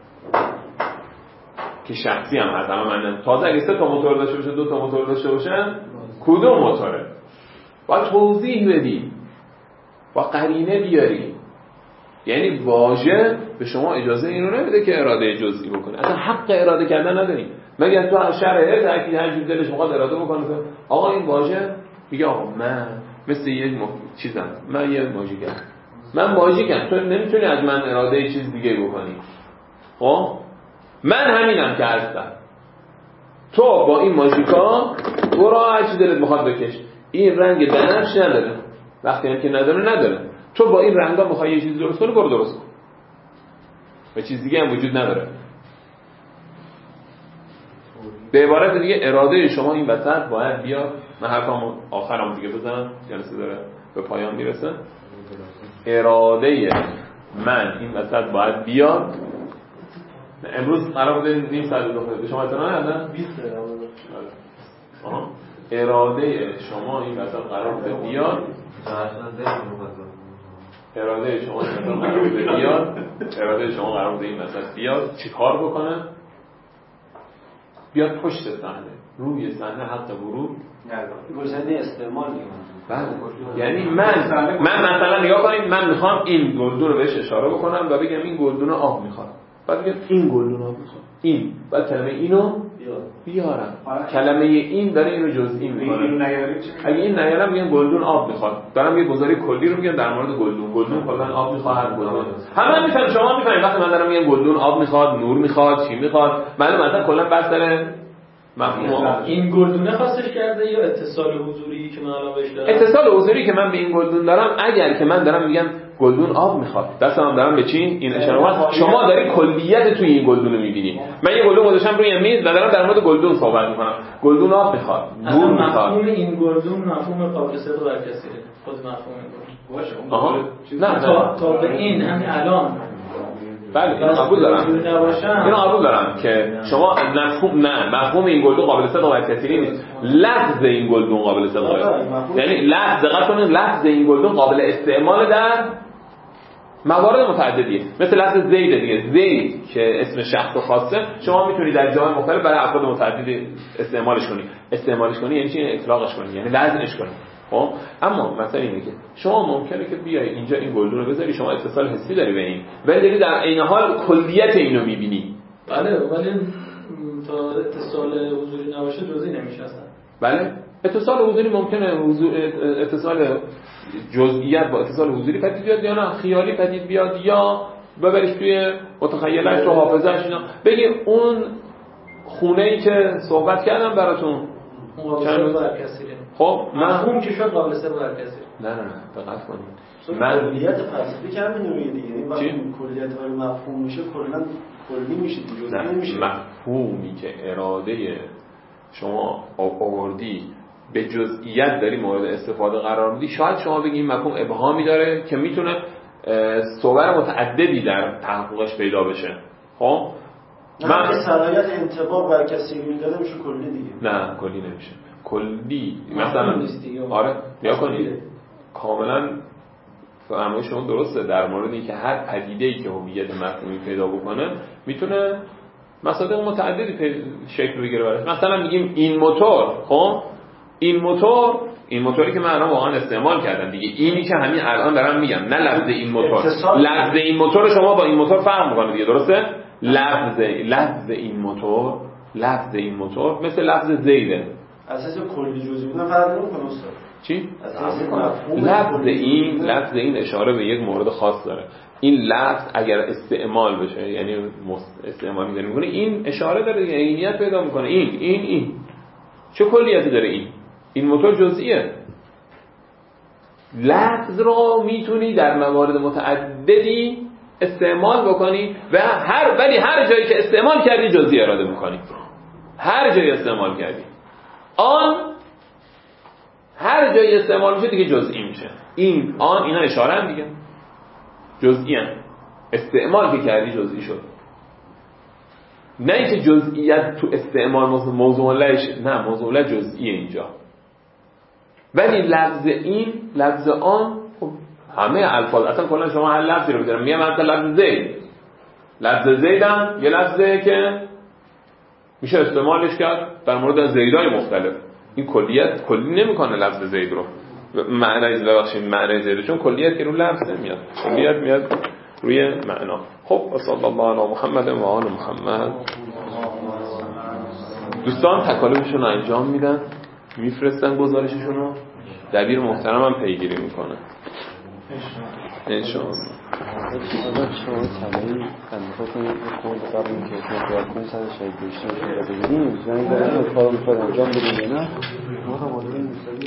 که شخصی هم هست اما من تازه اگه 3 تا موتور داشته باشه 2 تا موتور داشته باشن کدوم موتوره باید توضیح بدی با قرینه بیاری. یعنی واژه به شما اجازه اینو نمیده که اراده جزئی بکنه اصلا حق اراده کردن نداری مگر تو شرعه تاکید هر چیز دلش میخواد اراده بکنه آقا این واژه میگه آقا من مثل یه چیزم من یه ماژیکم من ماژیکم تو نمیتونی از من اراده چیز دیگه بکنی خب من همینم که هستم تو با این ماژیکا برو هر چی دلت میخواد بکش این رنگ بنفش نداره وقتی هم که نداره تو با این رنگا میخوای یه چیزی درست کنی برو درست کن و چیز دیگه هم وجود نداره. به عبارت دیگه اراده شما این وسط باید بیاد. من حرفمو آخرام دیگه بزنم جلسه داره به پایان میرسه. اراده من این وسط باید بیاد. امروز قرار بوده نیم ساعت دو شما اطلاع ندادن
20 دقیقه
اراده شما این وسط قرار بوده بیاد. اراده شما این وسط قرار بوده بیاد. اراده شما قرار بوده این وسط بیاد چی کار بکنه؟ بیاد پشت صحنه روی صحنه حتی ورود
گزینه استعمال میکنم.
بله یعنی من مثلا نگاه کنید من میخوام این گلدون رو بهش اشاره بکنم و بگم این گلدون آب میخواد بعد بگم این گلدون آب میخواد این بعد کلمه اینو بیارم کلمه این داره اینو جزئی میکنه اگه این نیارم میگم گلدون آب میخواد دارم یه گزاره کلی رو میگم در مورد گلدون کلا آب میخواد گلدون همه میفهمن شما میفهمید وقتی من دارم میگم گلدون آب میخواد نور میخواد چی میخواد معلومه مثلا کلا بحث داره
این گلدونه خاصش کرده یا اتصال حضوری که من الان بهش دارم
اتصال حضوری که من به این گلدون دارم اگر که من دارم میگم گلدون آب میخواد دستم دارم به چی این اشاره شما داری کلیت توی این گلدون رو میبینی من یه گلدون گذاشتم روی میز و دارم در مورد گلدون صحبت میکنم گلدون آب میخواد نور میخواد
مفهوم این گلدون مفهوم قابل صدق بر کسیه خود مفهوم این گلدون
نه
تا به این همین الان
بله اینو قبول دارم که شما مفهوم این گلدون قابل صدق و کثیری نیست لفظ این گلدون قابل صدق یعنی لفظ دقت کنید لفظ این گلدون قابل استعمال در موارد متعددیه مثل لفظ زید دیگه زید که اسم شخص خاصه شما میتونید در جاهای مختلف برای افراد متعدد استعمالش کنی یعنی چی اطلاقش کنی یعنی لازمش کنی خب اما مثلا اینه که شما ممکنه که بیای اینجا این گلدون رو بذاری شما اتصال حسی داری به این ولی داری در عین حال کلیت اینو میبینی
بله ولی تا اتصال حضوری نباشه جزئی نمیشه اصلا
بله اتصال حضوری ممکنه اتصال جزئیات با اتصال حضوری پدید بیاد یا نه خیالی پدید بیاد یا ببریش توی متخیلش تو حافظه‌اش اینا بگی اون خونه‌ای که صحبت کردم براتون
قابل بر کثیره
خب
مفهوم که شد قابل بر کثیره
نه دقت کنید
من کلیت فلسفی که همین روی دیگه یعنی وقتی کلیت وارد مفهوم میشه کلا کلی میشه جزئی نمیشه
مفهومی که اراده شما آوردی به جزئیات داری مورد استفاده قرار میدی شاید شما بگی این مفهوم ابهامی داره که میتونه صور متعددی در تحققش پیدا بشه خب
من صلاحیت انطباق بر کسی میداده میشه کلی دیگه
نه کلی نمیشه کلی مثلا آره یا کنید کاملا فرمایش شما درسته در مورد اینکه هر پدیده‌ای که هویت مفهومی پیدا بکنه میتونه مصادیق متعددی شکل بگیره براش مثلا میگیم این موتور خب این موتوری که من الان واقعا استعمال کردم دیگه اینی که همین الان دارم میگم نه لفظ این موتور لفظ این موتور شما با این موتور فرق میکنه دیگه درسته لفظ این موتور مثل لفظ زیده
اساس کلی جزئی بودن فرق نمیکنه استاد
چی لفظ این اشاره به یک مورد خاص داره این لفظ اگر استعمال بشه یعنی استعمالی داره میکنه این اشاره داره یعنی عینیت پیدا میکنه این چه کلیتی داره این موتور جزئیه لفظ رو میتونی در موارد متعددی استعمال بکنی و ولی هر جایی که استعمال کردی جزئی اراده میکنی. هر جایی استعمال کردی آن هر جایی استعمال میشه دیگه جزئی میشه. این آن اینا اشاره هم دیگه جزئی هم. استعمال که کردی جزئی شد. نه اینکه جزئیت تو استعمال موضوع لهش، نه موضوع له جزئیه اینجا. ولی لفظ این لفظ آن خب همه الفاظ اصلا کلا شما هر لفظی رو بذارم میگم مثلا لفظ زید، لفظ زیدم یه لفظه که میشه استعمالش کرد در مورد زیدای مختلف. این کلیت کلی نمیکنه لفظ زید رو معنی زید، چون کلیت که رو لفظ نمیاد، کلیت میاد روی معنا. خب صلی الله علی محمد و آل محمد. دوستان تکالیفشون انجام میدن، میفرستن گزارششون رو، دبیر محترم هم پیگیری میکنه انشاءالله.
شما تمایی خندخوتون خود قبل این که اتماع کنید سر شهید بشتیم رو بگیریم زنگ دارم کار میخواد انجام بدیم یا نه